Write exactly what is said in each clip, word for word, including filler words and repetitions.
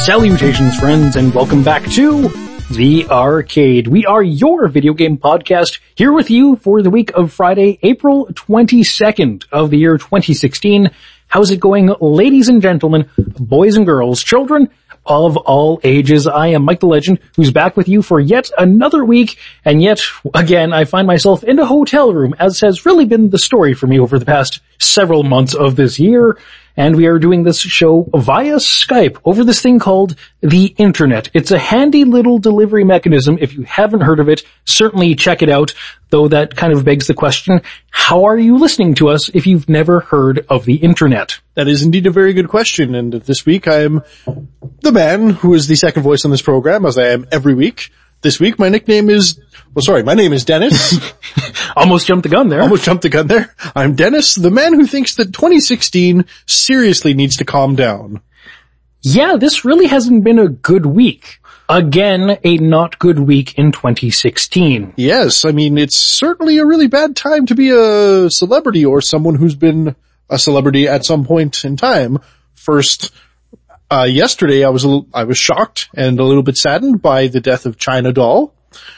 Salutations, friends, and welcome back to The Arcade. We are your video game podcast, here with you for the week of Friday, April twenty-second of the year twenty sixteen. How's it going, ladies and gentlemen, boys and girls, children of all ages? I am Mike the Legend, who's back with you for yet another week, and yet again I find myself in a hotel room, as has really been the story for me over the past several months of this year. And we are doing this show via Skype over this thing called the Internet. It's a handy little delivery mechanism. If you haven't heard of it, certainly check it out. Though that kind of begs the question, how are you listening to us if you've never heard of the Internet? That is indeed a very good question. And this week I am the man who is the second voice on this program, as I am every week. This week my nickname is, well sorry, my name is Dennis. Almost jumped the gun there. Almost jumped the gun there. I'm Dennis, the man who thinks that twenty sixteen seriously needs to calm down. Yeah, this really hasn't been a good week. Again, a not good week in twenty sixteen. Yes, I mean, it's certainly a really bad time to be a celebrity or someone who's been a celebrity at some point in time. First, uh, yesterday I was a little, I was shocked and a little bit saddened by the death of China Doll,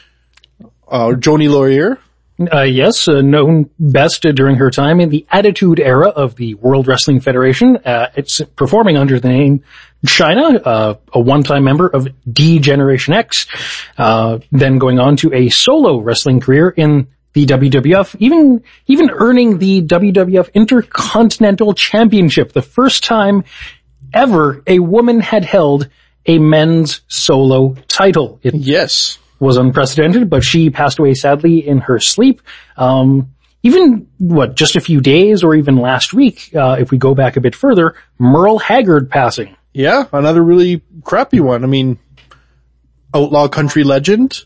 uh, Joni Laurier. Uh, yes, uh, known best uh, during her time in the Attitude Era of the World Wrestling Federation. Uh, it's performing under the name China, uh, a one-time member of D-Generation X, uh, then going on to a solo wrestling career in the W W F, even, even earning the W W F Intercontinental Championship, the first time ever a woman had held a men's solo title. It yes. was unprecedented, but she passed away sadly in her sleep. Um, even, what, just a few days or even last week, uh, if we go back a bit further, Merle Haggard passing. Yeah, another really crappy one. I mean, outlaw country legend.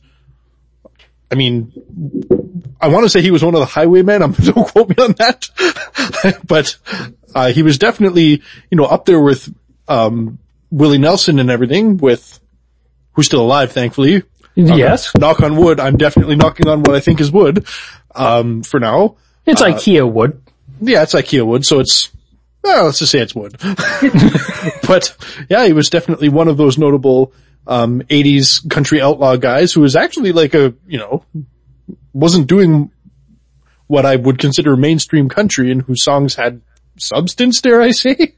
I mean, I want to say he was one of the Highwaymen. I'm, don't quote me on that. But, uh, he was definitely, you know, up there with, um, Willie Nelson and everything, with, who's still alive, thankfully. Yes. Um, knock on wood. I'm definitely knocking on what I think is wood, um, for now. It's uh, IKEA wood. Yeah, it's IKEA wood, so it's, well, let's just say it's wood. But, yeah, he was definitely one of those notable, um, eighties country outlaw guys who was actually like a, you know, wasn't doing what I would consider mainstream country and whose songs had substance, dare I say.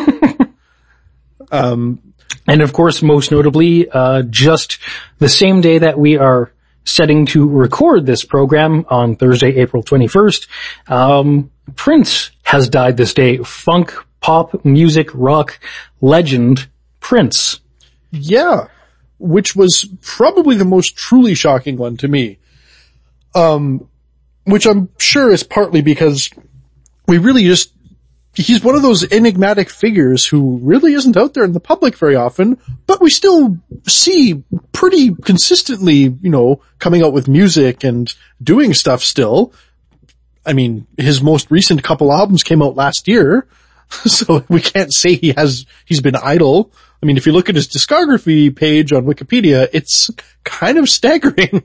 um, And of course, most notably, uh, just the same day that we are setting to record this program on Thursday, April twenty-first, um, Prince has died this day. Funk, pop, music, rock legend, Prince. Yeah, which was probably the most truly shocking one to me. Um, which I'm sure is partly because we really just, he's one of those enigmatic figures who really isn't out there in the public very often, but we still see pretty consistently, you know, coming out with music and doing stuff still. I mean, his most recent couple albums came out last year, so we can't say he has, he's been idle. I mean, if you look at his discography page on Wikipedia, it's kind of staggering.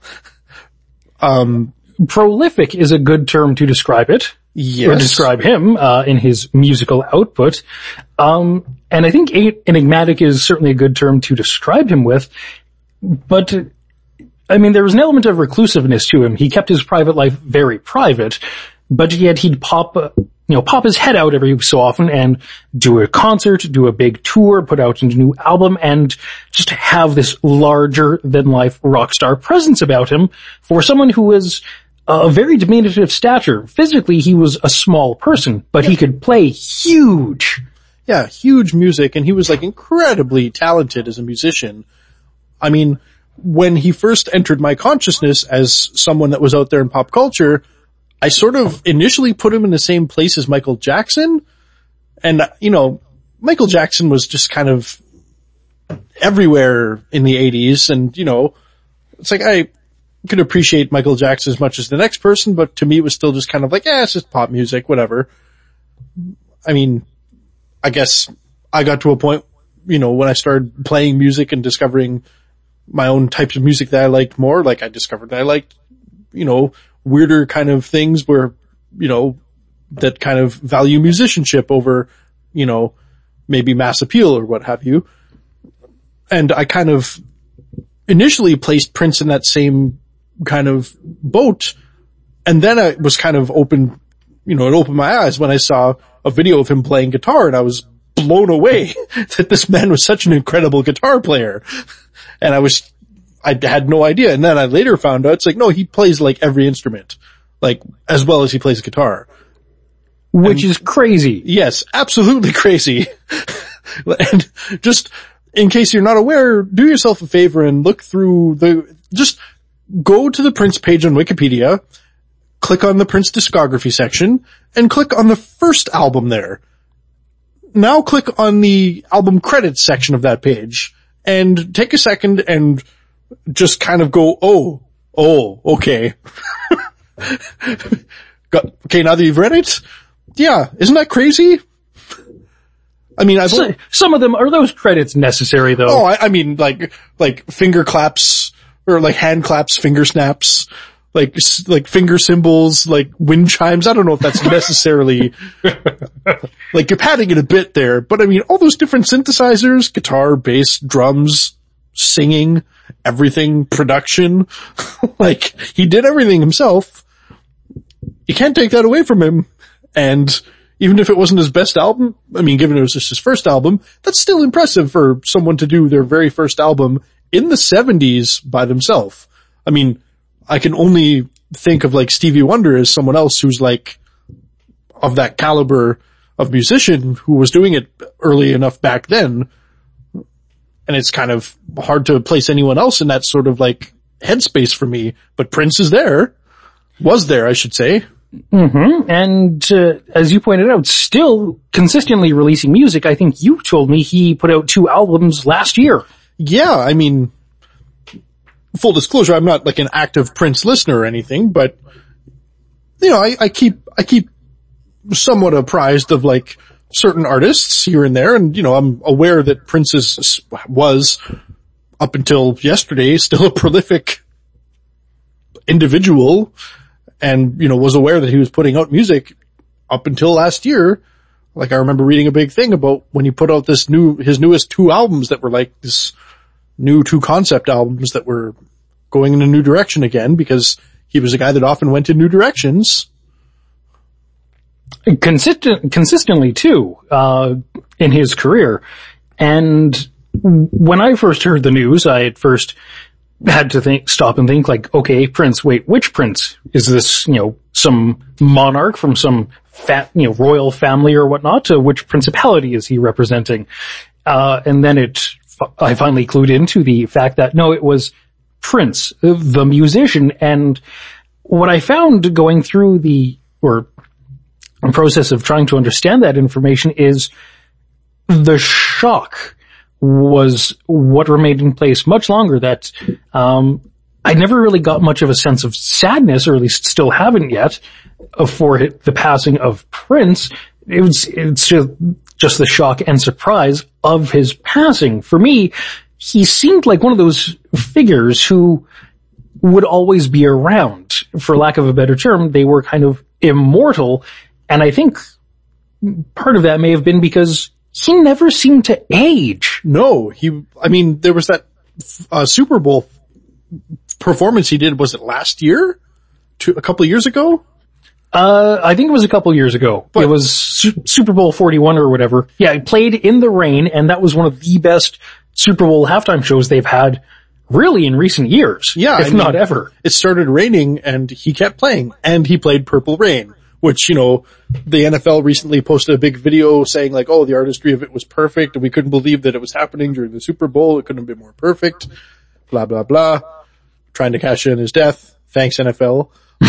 um, prolific is a good term to describe it. Yes. Or describe him, uh, in his musical output. Um, and I think enigmatic is certainly a good term to describe him with. But, I mean, there was an element of reclusiveness to him. He kept his private life very private, but yet he'd pop, uh, you know, pop his head out every so often and do a concert, do a big tour, put out a new album, and just have this larger than life rock star presence about him for someone who is a very diminutive stature. Physically, he was a small person, but he could play huge. Yeah, huge music, and he was like incredibly talented as a musician. I mean, when he first entered my consciousness as someone that was out there in pop culture, I sort of initially put him in the same place as Michael Jackson. And, you know, Michael Jackson was just kind of everywhere in the eighties, and, you know, it's like I could appreciate Michael Jackson as much as the next person, but to me it was still just kind of like, yeah, it's just pop music, whatever. I mean, I guess I got to a point, you know, when I started playing music and discovering my own types of music that I liked more, like I discovered that I liked, you know, weirder kind of things where, you know, that kind of value musicianship over, you know, maybe mass appeal or what have you. and I kind of initially placed Prince in that same kind of boat, and then I was kind of open, you know, it opened my eyes when I saw a video of him playing guitar, and I was blown away that this man was such an incredible guitar player. And I was, I had no idea. And then I later found out it's like, no, he plays like every instrument, like as well as he plays guitar. Which and, is crazy. Yes, absolutely crazy. And just in case you're not aware, do yourself a favor and look through the, just go to the Prince page on Wikipedia, click on the Prince discography section, and click on the first album there. Now click on the album credits section of that page, and take a second and just kind of go, oh, oh, okay. Got, okay, now that you've read it, yeah, isn't that crazy? I mean, I've so, some of them, are those credits necessary though? Oh, I, I mean, like, like finger claps, or like hand claps, finger snaps, like, like finger symbols, like wind chimes. I don't know if that's necessarily, like you're padding it a bit there, but I mean, all those different synthesizers, guitar, bass, drums, singing, everything, production, like he did everything himself. You can't take that away from him. And even if it wasn't his best album, I mean, given it was just his first album, that's still impressive for someone to do their very first album in the seventies by themselves. I mean, I can only think of like Stevie Wonder as someone else who's like of that caliber of musician who was doing it early enough back then. And it's kind of hard to place anyone else in that sort of like headspace for me. But Prince is there, was there, I should say. Mm-hmm. And uh, as you pointed out, still consistently releasing music. I think you told me he put out two albums last year. Yeah, I mean, full disclosure, I'm not like an active Prince listener or anything, but you know, I, I keep I keep somewhat apprised of like certain artists here and there, and you know, I'm aware that Prince is, was up until yesterday still a prolific individual. And, you know, was aware that he was putting out music up until last year. Like, I remember reading a big thing about when he put out this new, his newest two albums that were like this new two concept albums that were going in a new direction again, because he was a guy that often went in new directions. Consistent, consistently too, uh, in his career. And when I first heard the news, I at first had to think, stop and think like, okay, Prince, wait, which Prince? Is this, you know, some monarch from some fat, you know, royal family or whatnot? Uh, which principality is he representing? Uh, and then it, I finally clued into the fact that no, it was Prince, the musician. And what I found going through the, or process of trying to understand that information is the shock was what remained in place much longer, that um I never really got much of a sense of sadness, or at least still haven't yet, for the passing of Prince. It was, it's just, just the shock and surprise of his passing. For me, he seemed like one of those figures who would always be around. For lack of a better term, they were kind of immortal, and I think part of that may have been because he never seemed to age. No, he, I mean, there was that uh, Super Bowl performance he did, was it last year? Two, a couple of years ago? Uh, I think it was a couple of years ago. But it was Su- Super Bowl forty-one or whatever. Yeah, it played in the rain, and that was one of the best Super Bowl halftime shows they've had really in recent years. Yeah. If I mean, not ever. It started raining and he kept playing, and he played Purple Rain, which, you know, the N F L recently posted a big video saying like, oh, the artistry of it was perfect, and we couldn't believe that it was happening during the Super Bowl. It couldn't have been more perfect. Blah, blah, blah. Trying to cash in his death. Thanks, N F L.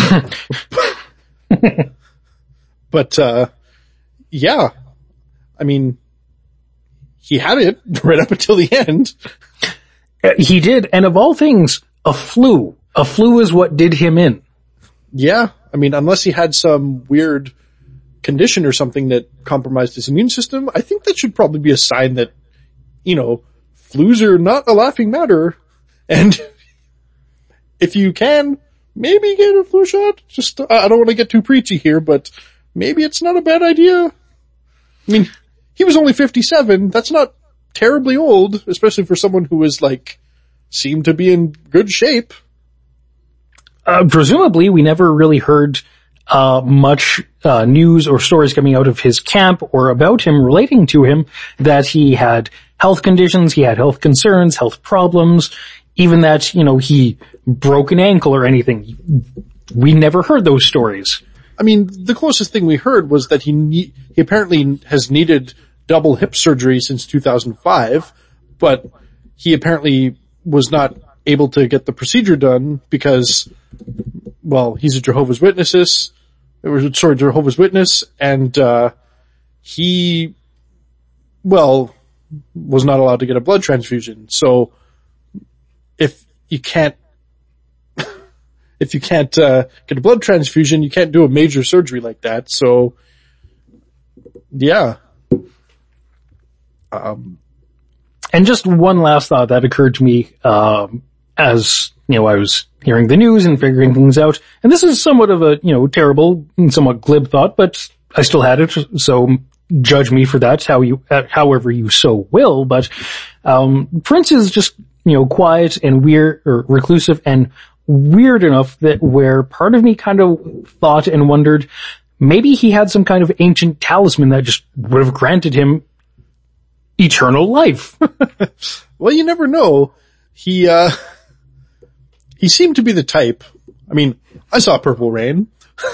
But, uh, yeah. I mean, he had it right up until the end. He did, and of all things, a flu. A flu is what did him in. Yeah. I mean, unless he had some weird condition or something that compromised his immune system, I think that should probably be a sign that, you know, flus are not a laughing matter. And if you can, maybe get a flu shot. Just, I don't want to get too preachy here, but maybe it's not a bad idea. I mean, he was only fifty-seven. That's not terribly old, especially for someone who was like, seemed to be in good shape. Uh, presumably we never really heard, uh, much, uh, news or stories coming out of his camp or about him relating to him that he had health conditions, he had health concerns, health problems, even that, you know, he broke an ankle or anything. We never heard those stories. I mean, the closest thing we heard was that he ne- he apparently has needed double hip surgery since two thousand five, but he apparently was not able to get the procedure done because, well, he's a Jehovah's Witnesses, or sorry, Jehovah's Witness, and, uh, he, well, was not allowed to get a blood transfusion. So, if you can't, if you can't, uh, get a blood transfusion, you can't do a major surgery like that. So, yeah. Um, and just one last thought that occurred to me, um, as, you know, I was hearing the news and figuring things out. And this is somewhat of a, you know, terrible and somewhat glib thought, but I still had it. So judge me for that, how you, however you so will. But, um, Prince is just, you know, quiet and weird or reclusive and weird enough that where part of me kind of thought and wondered maybe he had some kind of ancient talisman that just would have granted him eternal life. Well, you never know. He, uh, he seemed to be the type. I mean, I saw Purple Rain.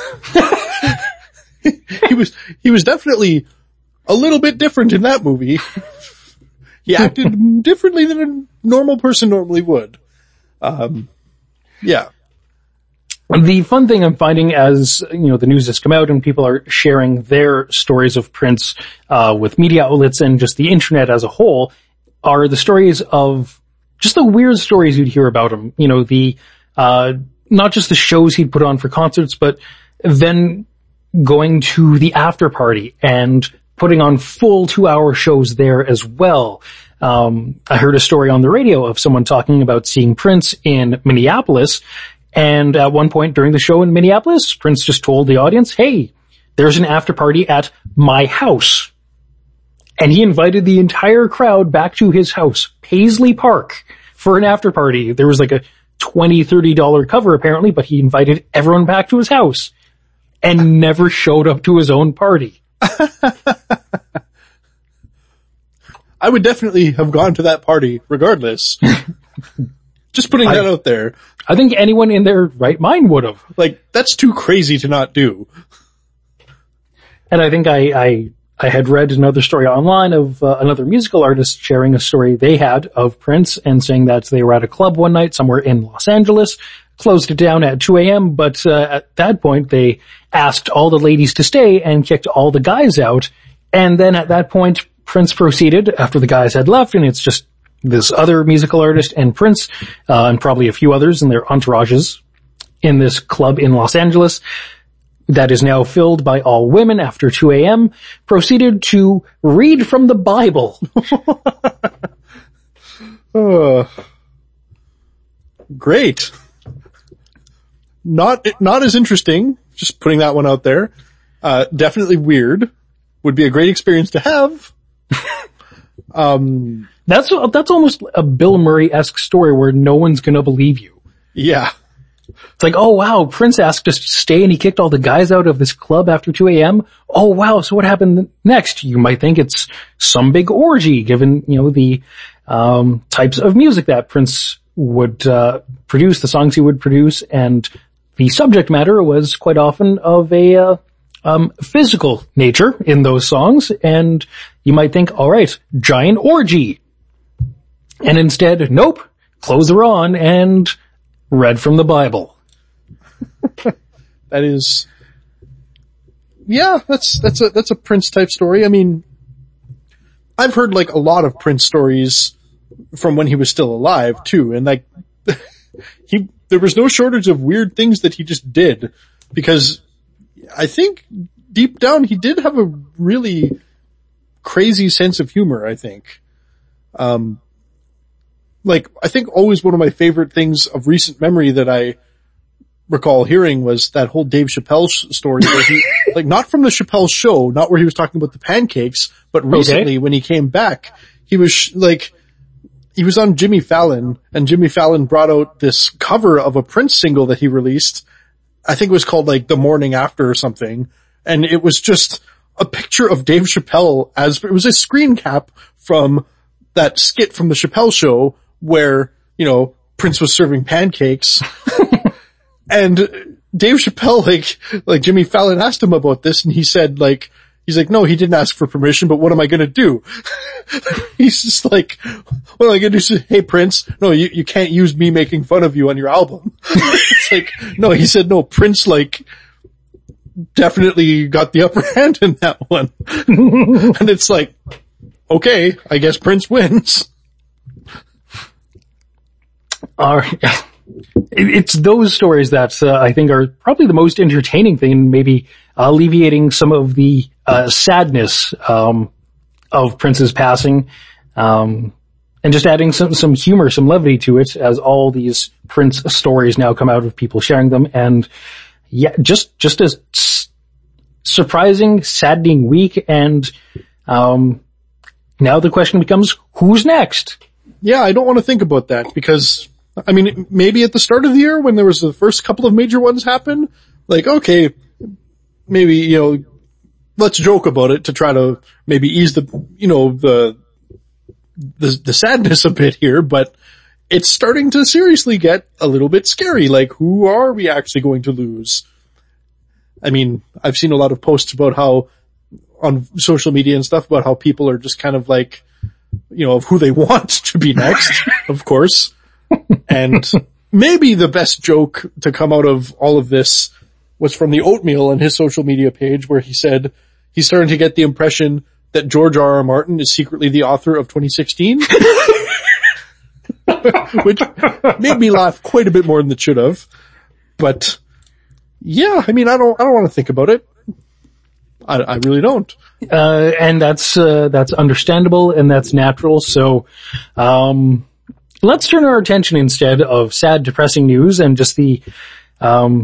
he was, he was definitely a little bit different in that movie. He acted differently than a normal person normally would. Um, yeah. The fun thing I'm finding as, you know, the news has come out and people are sharing their stories of Prince, uh, with media outlets and just the internet as a whole are the stories of just the weird stories you'd hear about him. You know, the, uh, not just the shows he'd put on for concerts, but then going to the after party and putting on full two hour shows there as well. Um, I heard a story on the radio of someone talking about seeing Prince in Minneapolis. And at one point during the show in Minneapolis, Prince just told the audience, hey, there's an after party at my house. And he invited the entire crowd back to his house, Paisley Park, for an after party. There was like a twenty, thirty dollars cover apparently, but he invited everyone back to his house and never showed up to his own party. I would definitely have gone to that party regardless. Just putting that I, out there. I think anyone in their right mind would have. Like, that's too crazy to not do. And I think I, I, I had read another story online of uh, another musical artist sharing a story they had of Prince and saying that they were at a club one night somewhere in Los Angeles, closed it down at two a.m., but uh, at that point they asked all the ladies to stay and kicked all the guys out. And then at that point, Prince proceeded, after the guys had left, and it's just this other musical artist and Prince, uh, and probably a few others and their entourages in this club in Los Angeles that is now filled by all women after two a.m., proceeded to read from the Bible. uh, great. Not, not as interesting, just putting that one out there. Uh, definitely weird. Would be a great experience to have. um, That's, that's almost a Bill Murray-esque story where no one's gonna believe you. Yeah. It's like, oh wow, Prince asked us to stay and he kicked all the guys out of this club after two a.m. Oh wow, so what happened next? You might think it's some big orgy given, you know, the, um, types of music that Prince would, uh, produce, the songs he would produce, and the subject matter was quite often of a, uh, um, physical nature in those songs, and you might think, alright, giant orgy. And instead, nope, clothes are on and read from the Bible. That is, yeah, that's, that's a, that's a Prince type story. I mean, I've heard like a lot of Prince stories from when he was still alive too, and like, he, there was no shortage of weird things that he just did, because I think deep down he did have a really crazy sense of humor, I think. Um, like, I think always one of my favorite things of recent memory that I recall hearing was that whole Dave Chappelle sh- story where he, like, not from the Chappelle show, not where he was talking about the pancakes, but recently okay. when he came back, he was sh- like, he was on Jimmy Fallon, and Jimmy Fallon brought out this cover of a Prince single that he released. I think it was called like The Morning After or something. And it was just a picture of Dave Chappelle as, it was a screen cap from that skit from the Chappelle Show where, you know, Prince was serving pancakes. And Dave Chappelle, like, like Jimmy Fallon asked him about this, and he said, like, he's like, no, he didn't ask for permission, but what am I gonna do? He's just like, what am I gonna do? Say, hey Prince, no, you, you can't use me making fun of you on your album. It's like, no, he said, no, Prince, like, definitely got the upper hand in that one. And it's like, okay, I guess Prince wins. Alright. It's those stories that uh, I think are probably the most entertaining thing, maybe alleviating some of the uh, sadness um, of Prince's passing, um, and just adding some some humor, some levity to it, as all these Prince stories now come out of people sharing them. And yeah, just just a s- surprising, saddening week. And um, now the question becomes, who's next? Yeah, I don't want to think about that because, I mean, maybe at the start of the year when there was the first couple of major ones happen, like, okay, maybe, you know, let's joke about it to try to maybe ease the, you know, the, the, the sadness a bit here, but it's starting to seriously get a little bit scary. Like, who are we actually going to lose? I mean, I've seen a lot of posts about how, on social media and stuff, about how people are just kind of like, you know, of who they want to be next, of course. And maybe the best joke to come out of all of this was from the Oatmeal on his social media page, where he said he's starting to get the impression that George R. R. Martin is secretly the author of twenty sixteen. Which made me laugh quite a bit more than it should have. But yeah, I mean, I don't, I don't want to think about it. I, I really don't. Uh, and that's, uh, that's understandable and that's natural. So, um, let's turn our attention instead of sad, depressing news and just the, um,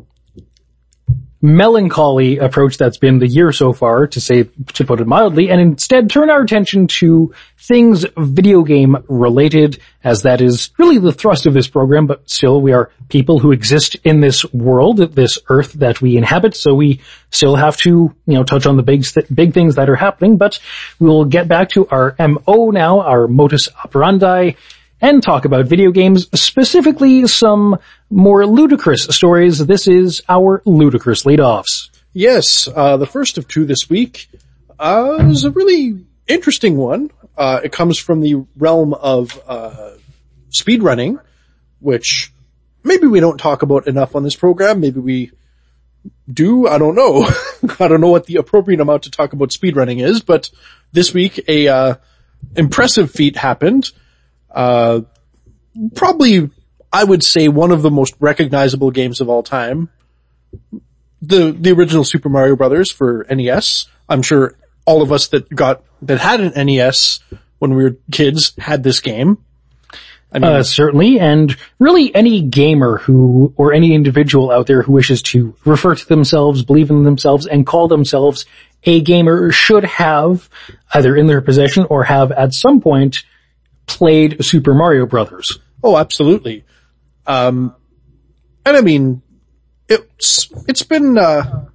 melancholy approach that's been the year so far, to say, to put it mildly, and instead turn our attention to things video game related, as that is really the thrust of this program. But still, we are people who exist in this world, this earth that we inhabit, so we still have to, you know, touch on the big, big things that are happening. But we'll get back to our M O now, our modus operandi, and talk about video games, specifically some more ludicrous stories. This is our ludicrous lead-offs. Yes, uh, the first of two this week, uh, is a really interesting one. Uh, it comes from the realm of, uh, speedrunning, which maybe we don't talk about enough on this program. Maybe we do. I don't know. I don't know what the appropriate amount to talk about speedrunning is, but this week a, uh, impressive feat happened. Uh, probably, I would say, one of the most recognizable games of all time. The, the original Super Mario Brothers for N E S. I'm sure all of us that got, that had an N E S when we were kids had this game. I mean, uh, certainly, and really any gamer who, or any individual out there who wishes to refer to themselves, believe in themselves, and call themselves a gamer should have, either in their possession or have at some point, played Super Mario Brothers. Oh, absolutely. Um, and I mean, it's, it's been, uh,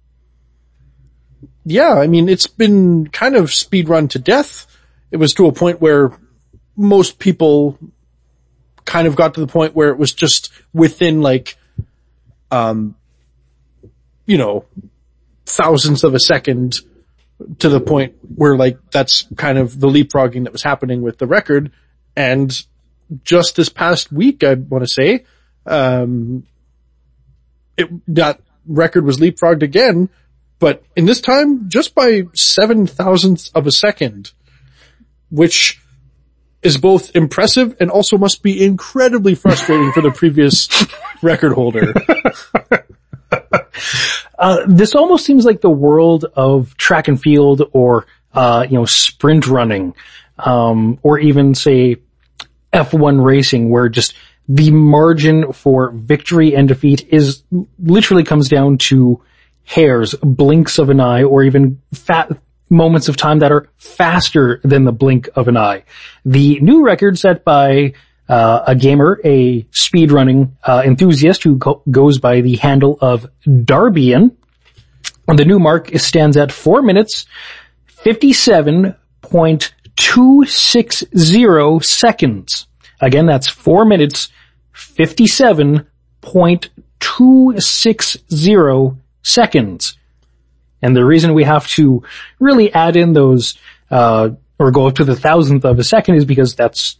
yeah, I mean, it's been kind of speedrun to death. It was to a point where most people kind of got to the point where it was just within like, um, you know, thousandths of a second, to the point where like that's kind of the leapfrogging that was happening with the record. And just this past week, I want to say, um, it, that record was leapfrogged again, but in this time just by seven thousandths of a second, which is both impressive and also must be incredibly frustrating for the previous record holder. Uh, this almost seems like the world of track and field, or, uh, you know, sprint running, um, or even say F one racing, where just the margin for victory and defeat is literally comes down to hairs, blinks of an eye, or even fat, moments of time that are faster than the blink of an eye. The new record set by uh, a gamer, a speedrunning uh, enthusiast who go- goes by the handle of Darbian. And the new mark stands at four minutes, fifty-seven point two six zero seconds. Again, that's four minutes, fifty-seven point two six zero seconds. And the reason we have to really add in those, uh, or go up to the thousandth of a second is because that's,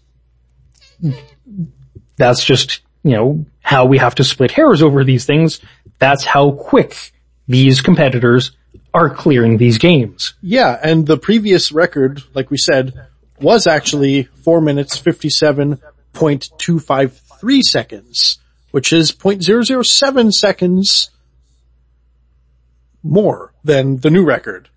that's just, you know, how we have to split hairs over these things. That's how quick these competitors are clearing these games. Yeah, and the previous record, like we said, was actually four minutes, fifty-seven point two five three seconds, which is zero point zero zero seven seconds more than the new record.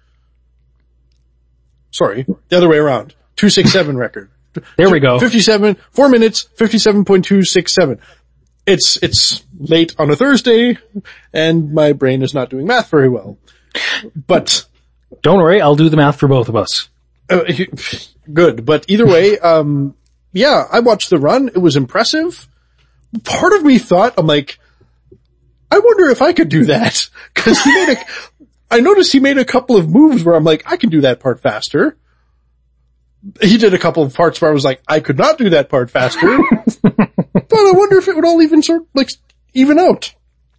Sorry, the other way around. two sixty-seven record. There we go. fifty-seven, four minutes, fifty-seven point two six seven. It's, it's late on a Thursday, and my brain is not doing math very well. But don't worry, I'll do the math for both of us. Uh, good, but either way, um, yeah, I watched the run. It was impressive. Part of me thought, I'm like, I wonder if I could do that. Cause he made a, I noticed he made a couple of moves where I'm like, I can do that part faster. He did a couple of parts where I was like, I could not do that part faster. But I wonder if it would all even sort, like, even out.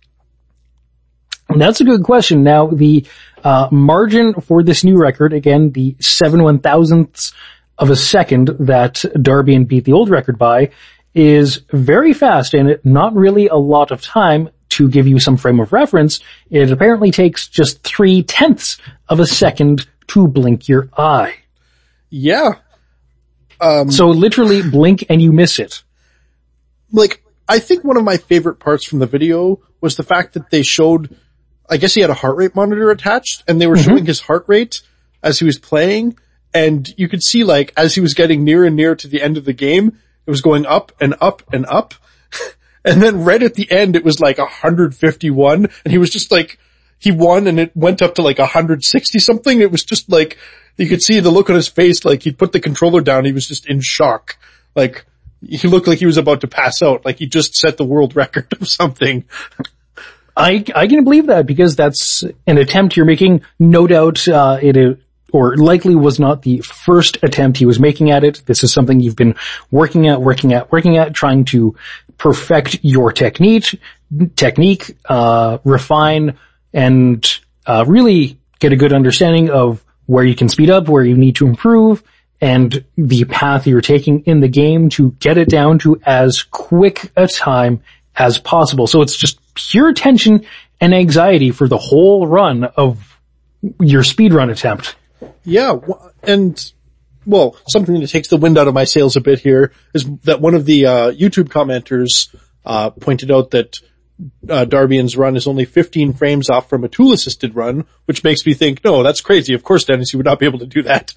That's a good question. Now, the uh margin for this new record, again, the seven one thousandths of a second that Darbian beat the old record by, is very fast and it not really a lot of time. To give you some frame of reference, it apparently takes just three tenths of a second to blink your eye. Yeah. Um, so literally blink and you miss it. Like, I think one of my favorite parts from the video was the fact that they showed, I guess he had a heart rate monitor attached, and they were mm-hmm. showing his heart rate as he was playing, and you could see, like, as he was getting near and near to the end of the game, it was going up and up and up. And then right at the end, it was like one hundred fifty-one, and he was just like, he won, and it went up to like one hundred sixty something. It was just like, you could see the look on his face, like he'd put the controller down, he was just in shock. Like, he looked like he was about to pass out, like he just set the world record of something. I, I can believe that, because that's an attempt you're making. No doubt, uh, it, or likely was not the first attempt he was making at it. This is something you've been working at, working at, working at, trying to perfect your technique, technique, uh, refine, and, uh, really get a good understanding of where you can speed up, where you need to improve, and the path you're taking in the game to get it down to as quick a time as possible. So it's just pure tension and anxiety for the whole run of your speedrun attempt. Yeah, and, well, something that takes the wind out of my sails a bit here is that one of the uh YouTube commenters uh pointed out that uh Darbian's run is only fifteen frames off from a tool-assisted run, which makes me think, no, that's crazy. Of course, Dennis, you would not be able to do that.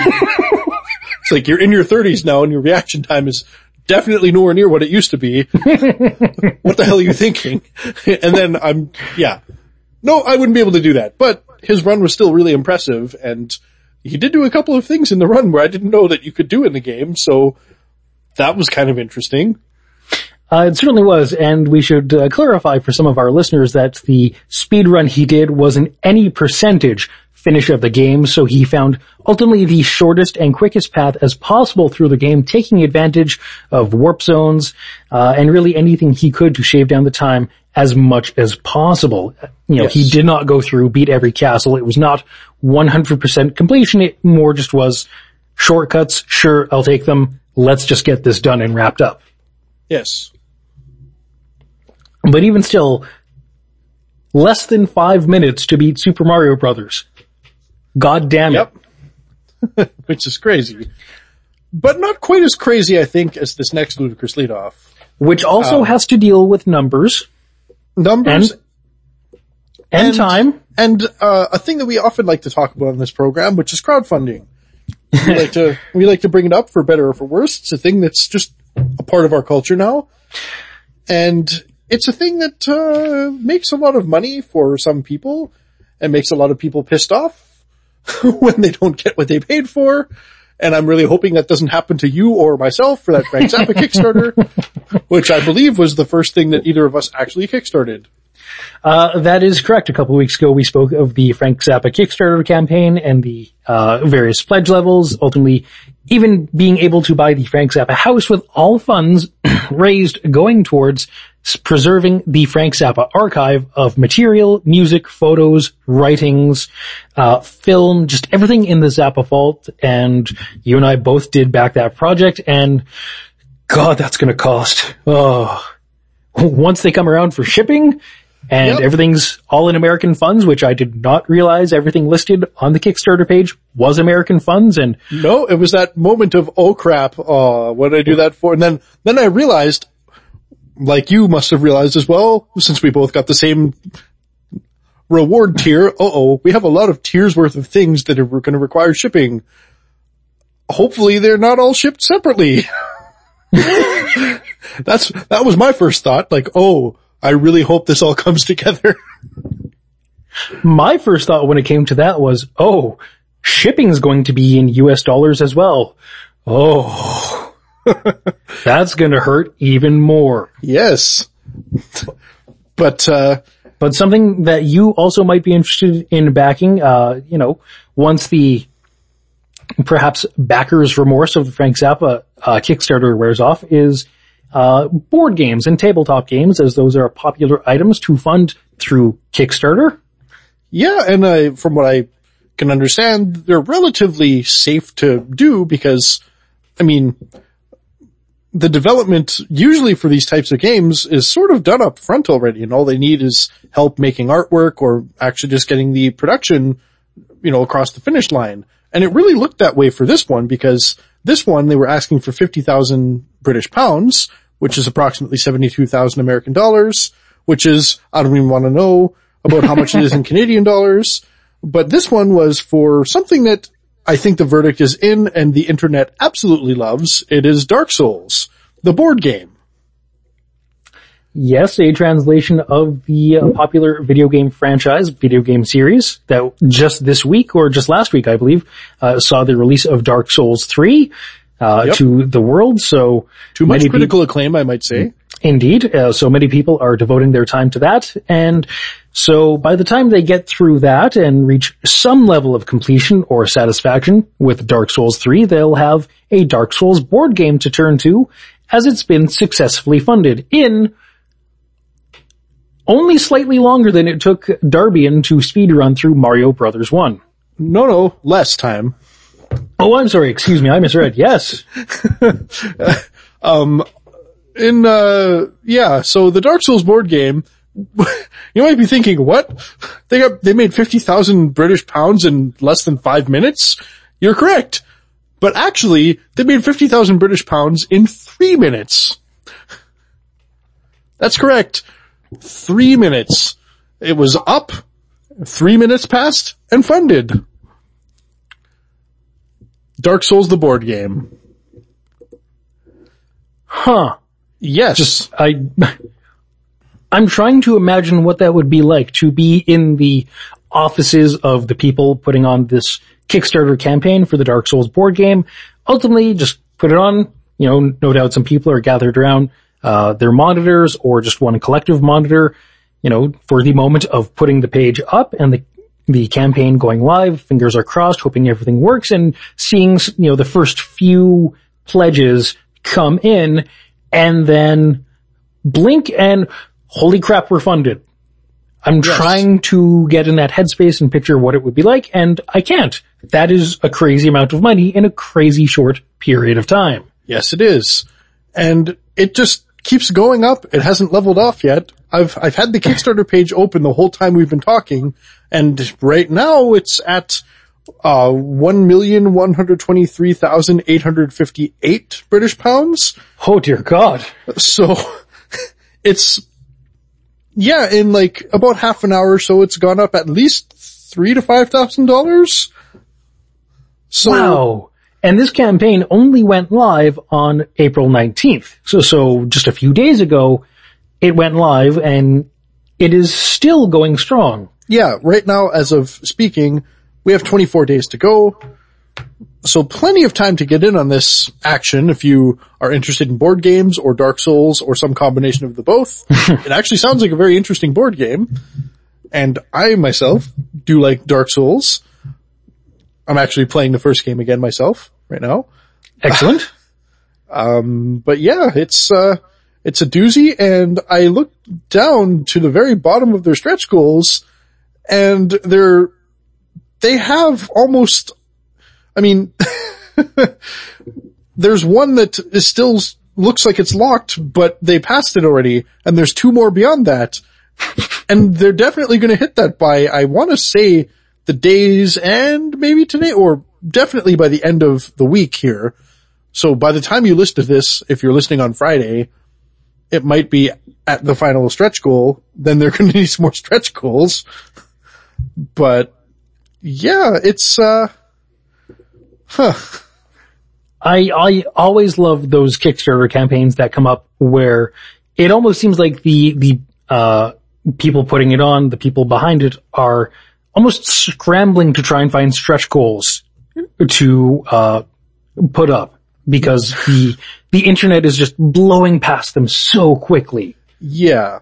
It's like you're in your thirties now and your reaction time is definitely nowhere near what it used to be. What the hell are you thinking? And then I'm, yeah. No, I wouldn't be able to do that. But his run was still really impressive, and he did do a couple of things in the run where I didn't know that you could do in the game, so that was kind of interesting. Uh, it certainly was, and we should uh, clarify for some of our listeners that the speed run he did wasn't any percentage finish of the game, so he found ultimately the shortest and quickest path as possible through the game, taking advantage of warp zones, uh, and really anything he could to shave down the time as much as possible. You know, yes. He did not go through, beat every castle. It was not one hundred percent completion. It more just was shortcuts. Sure, I'll take them. Let's just get this done and wrapped up. Yes. But even still, less than five minutes to beat Super Mario Brothers. God damn it. Yep. Which is crazy. But not quite as crazy, I think, as this next Ludicrous Leadoff. Which also um, has to deal with numbers. Numbers. And, and, and time. And uh, a thing that we often like to talk about on this program, which is crowdfunding. We like to, we like to bring it up for better or for worse. It's a thing that's just a part of our culture now. And it's a thing that uh makes a lot of money for some people and makes a lot of people pissed off. when they don't get what they paid for. And I'm really hoping that doesn't happen to you or myself for that Frank Zappa Kickstarter, which I believe was the first thing that either of us actually kickstarted. Uh, that is correct. A couple of weeks ago, we spoke of the Frank Zappa Kickstarter campaign and the uh various pledge levels, ultimately even being able to buy the Frank Zappa house with all funds raised going towards preserving the Frank Zappa archive of material, music, photos, writings, uh film, just everything in the Zappa vault. And you and I both did back that project, and God, that's gonna cost. Oh, once they come around for shipping, and yep. everything's all in American funds, which I did not realize everything listed on the Kickstarter page was American funds. And no, it was that moment of, oh crap, uh, what did I do that for? And then, then I realized, like you must have realized as well, since we both got the same reward tier, uh-oh, we have a lot of tiers worth of things that are going to require shipping. Hopefully they're not all shipped separately. That's, that was my first thought, like, oh, I really hope this all comes together. My first thought when it came to that was, oh, shipping's going to be in U S dollars as well. Oh, that's going to hurt even more. Yes. But, uh, but something that you also might be interested in backing, uh, you know, once the perhaps backer's remorse of the Frank Zappa, uh, Kickstarter wears off is Uh, board games and tabletop games, as those are popular items to fund through Kickstarter. Yeah, and uh, from what I can understand, they're relatively safe to do because, I mean, the development usually for these types of games is sort of done up front already, and all they need is help making artwork or actually just getting the production, you know, across the finish line. And it really looked that way for this one, because this one they were asking for fifty thousand British pounds, which is approximately seventy-two thousand American dollars, which is, I don't even want to know about how much it is in Canadian dollars. But this one was for something that I think the verdict is in and the internet absolutely loves. It is Dark Souls, the board game. Yes, a translation of the uh, popular video game franchise, video game series that just this week or just last week, I believe, uh, saw the release of Dark Souls three. Uh, yep. to the world, so... Too much critical pe- acclaim, I might say. Indeed, uh, so many people are devoting their time to that, and so by the time they get through that and reach some level of completion or satisfaction with Dark Souls three, they'll have a Dark Souls board game to turn to, as it's been successfully funded in only slightly longer than it took Darbian to speedrun through Mario Brothers one. No, no, less time. Oh, I'm sorry. Excuse me. I misread. Yes. um, in, uh, yeah, so the Dark Souls board game, you might be thinking, what? They got, they made fifty thousand British pounds in less than five minutes? You're correct. But actually, they made fifty thousand British pounds in three minutes. That's correct. Three minutes. It was up, three minutes passed, and funded. Dark Souls, the board game. Huh. Yes. Just, I, I'm trying to imagine what that would be like to be in the offices of the people putting on this Kickstarter campaign for the Dark Souls board game. Ultimately, just put it on, you know, no doubt some people are gathered around, uh, their monitors or just one collective monitor, you know, for the moment of putting the page up and the the campaign going live, fingers are crossed, hoping everything works, and seeing, you know, the first few pledges come in, and then blink and holy crap, we're funded. I'm yes. trying to get in that headspace and picture what it would be like, and I can't. That is a crazy amount of money in a crazy short period of time. Yes, it is. And it just keeps going up. It hasn't leveled off yet. I've, I've had the Kickstarter page open the whole time we've been talking, and right now it's at, uh, one million one hundred twenty-three thousand eight hundred fifty-eight British pounds. Oh dear God. So, it's, yeah, in like about half an hour or so it's gone up at least three to five thousand dollars. So, wow. And this campaign only went live on April nineteenth. So, so just a few days ago, it went live and it is still going strong. Yeah, right now, as of speaking, We have twenty-four days to go. So plenty of time to get in on this action if you are interested in board games or Dark Souls or some combination of the both. It actually sounds like a very interesting board game. And I myself do like Dark Souls. I'm actually playing the first game again myself right now. Excellent. um, but yeah, it's, uh, it's a doozy, and I looked down to the very bottom of their stretch goals, and they're, they have almost, I mean, there's one that is still looks like it's locked, but they passed it already, and there's two more beyond that. And they're definitely going to hit that by, I want to say, the days and maybe today, or definitely by the end of the week here. So by the time you listen to this, if you're listening on Friday, it might be at the final stretch goal. Then they're going to need some more stretch goals. But yeah, it's, uh, huh. I, I always love those Kickstarter campaigns that come up where it almost seems like the, the, uh, people putting it on, the people behind it are almost scrambling to try and find stretch goals to, uh, put up because the, the internet is just blowing past them so quickly. Yeah.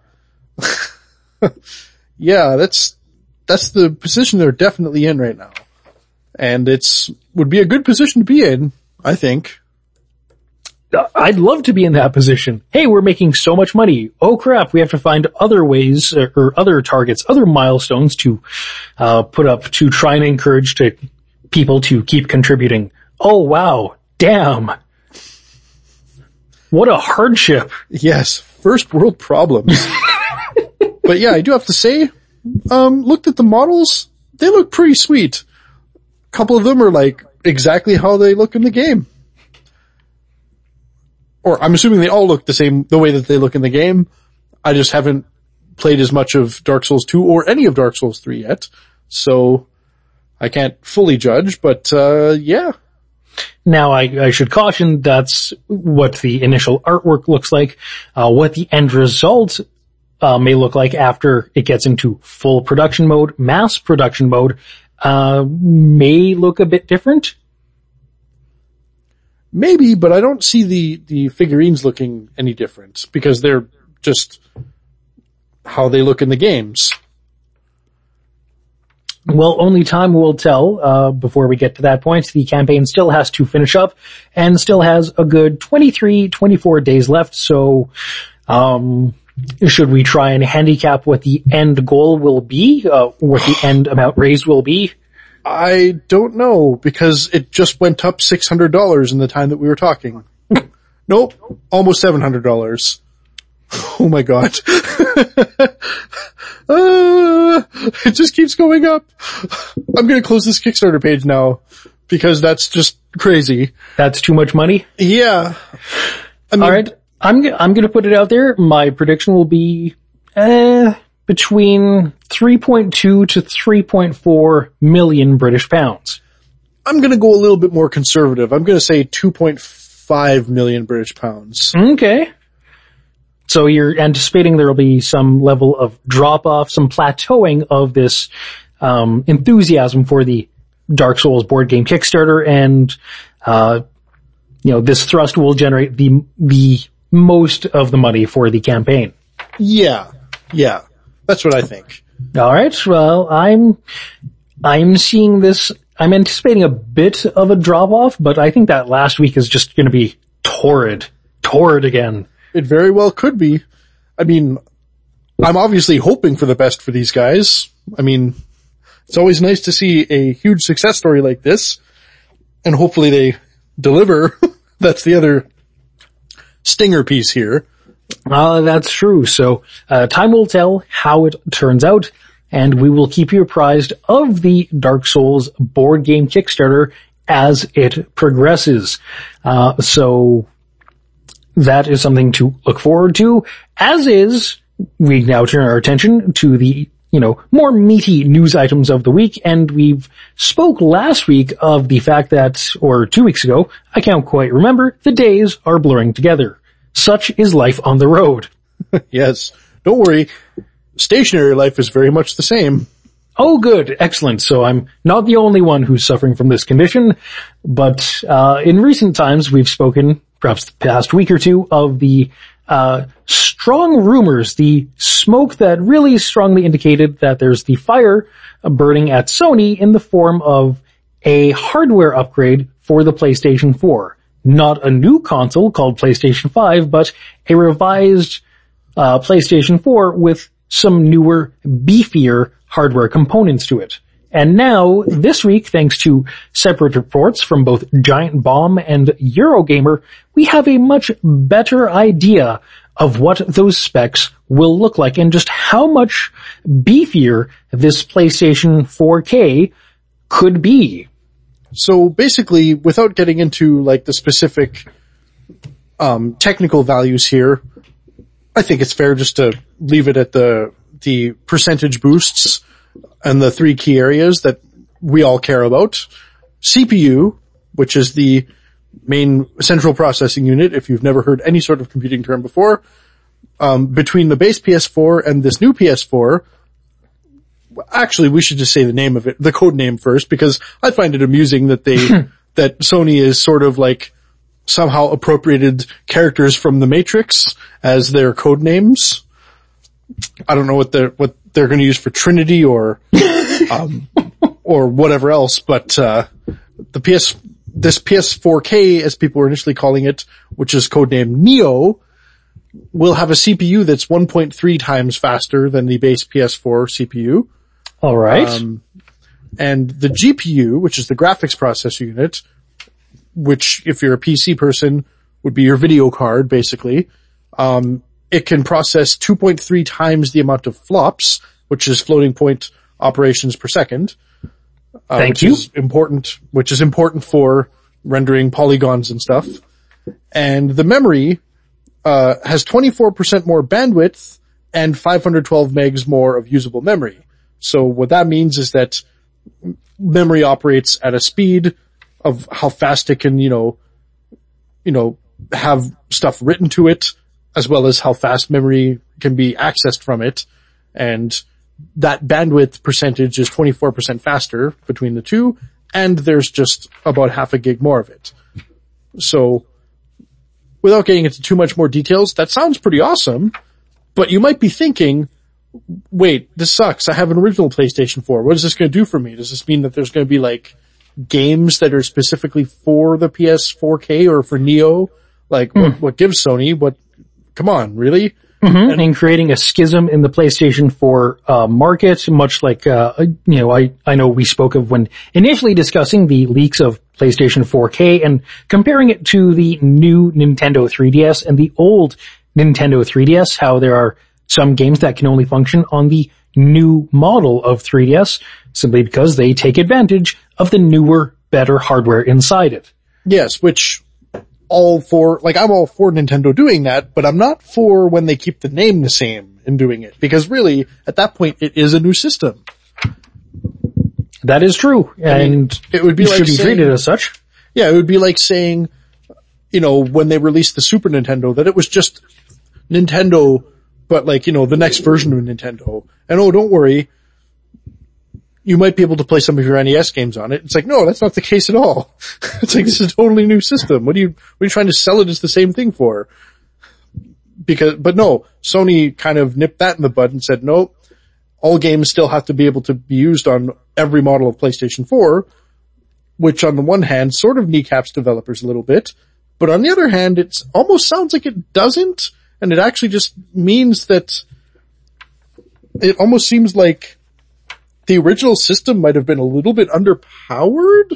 Yeah, that's, that's the position they're definitely in right now. And it's, would be a good position to be in, I think. I'd love to be in that position. Hey, we're making so much money. Oh crap, we have to find other ways or, or other targets, other milestones to, uh, put up to try and encourage to people to keep contributing. Oh wow, damn. What a hardship. Yes, first world problems. But yeah, I do have to say, um, looked at the models, they look pretty sweet. A couple of them are like exactly how they look in the game. Or I'm assuming they all look the same, the way that they look in the game. I just haven't played as much of Dark Souls two or any of Dark Souls three yet. So I can't fully judge, but, uh, yeah. Now I, I should caution that's what the initial artwork looks like. Uh, what the end result, uh, may look like after it gets into full production mode, mass production mode, uh, may look a bit different. Maybe, but I don't see the, the figurines looking any different because they're just how they look in the games. Well, only time will tell, uh, before we get to that point. The campaign still has to finish up and still has a good twenty-three, twenty-four days left. So, um, should we try and handicap what the end goal will be, uh, what the end amount raised will be? I don't know, because it just went up six hundred dollars in the time that we were talking. Nope, almost seven hundred dollars. Oh my god. uh, it just keeps going up. I'm gonna close this Kickstarter page now, because that's just crazy. That's too much money? Yeah. I mean, alright, I'm, I'm gonna put it out there. My prediction will be, uh, between three point two to three point four million British pounds. I'm gonna go a little bit more conservative. I'm gonna say two point five million British pounds. Okay. So you're anticipating there will be some level of drop off, some plateauing of this, um, enthusiasm for the Dark Souls board game Kickstarter, and, uh, you know, this thrust will generate the, the most of the money for the campaign. Yeah. Yeah. That's what I think. Alright, well, I'm, I'm seeing this, I'm anticipating a bit of a drop off, but I think that last week is just gonna be torrid. Torrid again. It very well could be. I mean, I'm obviously hoping for the best for these guys. I mean, it's always nice to see a huge success story like this, and hopefully they deliver. That's the other stinger piece here. Uh, that's true. So, uh, time will tell how it turns out, and we will keep you apprised of the Dark Souls board game Kickstarter as it progresses. Uh, so that is something to look forward to, as is, we now turn our attention to the, you know, more meaty news items of the week, and we've spoke last week of the fact that, or two weeks ago, I can't quite remember, the days are blurring together. Such is life on the road. Yes. Don't worry. Stationary life is very much the same. Oh, good. Excellent. So I'm not the only one who's suffering from this condition, but uh in recent times we've spoken, perhaps the past week or two, of the uh strong rumors, the smoke that really strongly indicated that there's the fire burning at Sony in the form of a hardware upgrade for the PlayStation four. Not a new console called PlayStation five, but a revised uh PlayStation four with some newer, beefier hardware components to it. And now, this week, thanks to separate reports from both Giant Bomb and Eurogamer, we have a much better idea of what those specs will look like and just how much beefier this PlayStation four K could be. So basically, without getting into like the specific um technical values here, I think it's fair just to leave it at the the percentage boosts and the three key areas that we all care about. C P U, which is the main central processing unit, if you've never heard any sort of computing term before. Um, between the base P S four and this new P S four, actually we should just say the name of it, the code name first, because I find it amusing that they, that Sony is sort of like somehow appropriated characters from the Matrix as their code names. I don't know what they're, what they're going to use for Trinity or, um, or whatever else, but, uh, the P S, this P S four K, as people were initially calling it, which is codenamed Neo, will have a C P U that's one point three times faster than the base P S four C P U. All right. Um, and the G P U, which is the graphics processor unit, which if you're a P C person would be your video card, basically, um, it can process two point three times the amount of flops, which is floating point operations per second. Uh, Thank which you. Is important, which is important for rendering polygons and stuff. And the memory, uh, has twenty-four percent more bandwidth and five hundred twelve megs more of usable memory. So what that means is that memory operates at a speed of how fast it can, you know, you know, have stuff written to it, as well as how fast memory can be accessed from it. And that bandwidth percentage is twenty-four percent faster between the two, and there's just about half a gig more of it. So, without getting into too much more details, that sounds pretty awesome, but you might be thinking, wait, this sucks. I have an original PlayStation four. What is this going to do for me? Does this mean that there's going to be like games that are specifically for the P S four K or for Neo? Like, mm. what, what gives Sony? What, come on, really? Mm-hmm. And, and creating a schism in the PlayStation four uh market, much like, uh you know, I, I know we spoke of when initially discussing the leaks of PlayStation four K and comparing it to the new Nintendo three D S and the old Nintendo three D S, how there are some games that can only function on the new model of three D S simply because they take advantage of the newer, better hardware inside it. Yes, which all for, like, I'm all for Nintendo doing that, but I'm not for when they keep the name the same in doing it, because really, at that point, it is a new system. That is true, and I mean, it would be like should be saying, treated as such. Yeah, it would be like saying, you know, when they released the Super Nintendo, that it was just Nintendo, but like, you know, the next version of Nintendo. And oh, don't worry, you might be able to play some of your N E S games on it. It's like, no, that's not the case at all. It's like, this is a totally new system. What are you, what are you trying to sell it as the same thing for? Because, but no, Sony kind of nipped that in the bud and said, nope, all games still have to be able to be used on every model of PlayStation four, which on the one hand sort of kneecaps developers a little bit, but on the other hand, it almost sounds like it doesn't, and it actually just means that it almost seems like the original system might have been a little bit underpowered?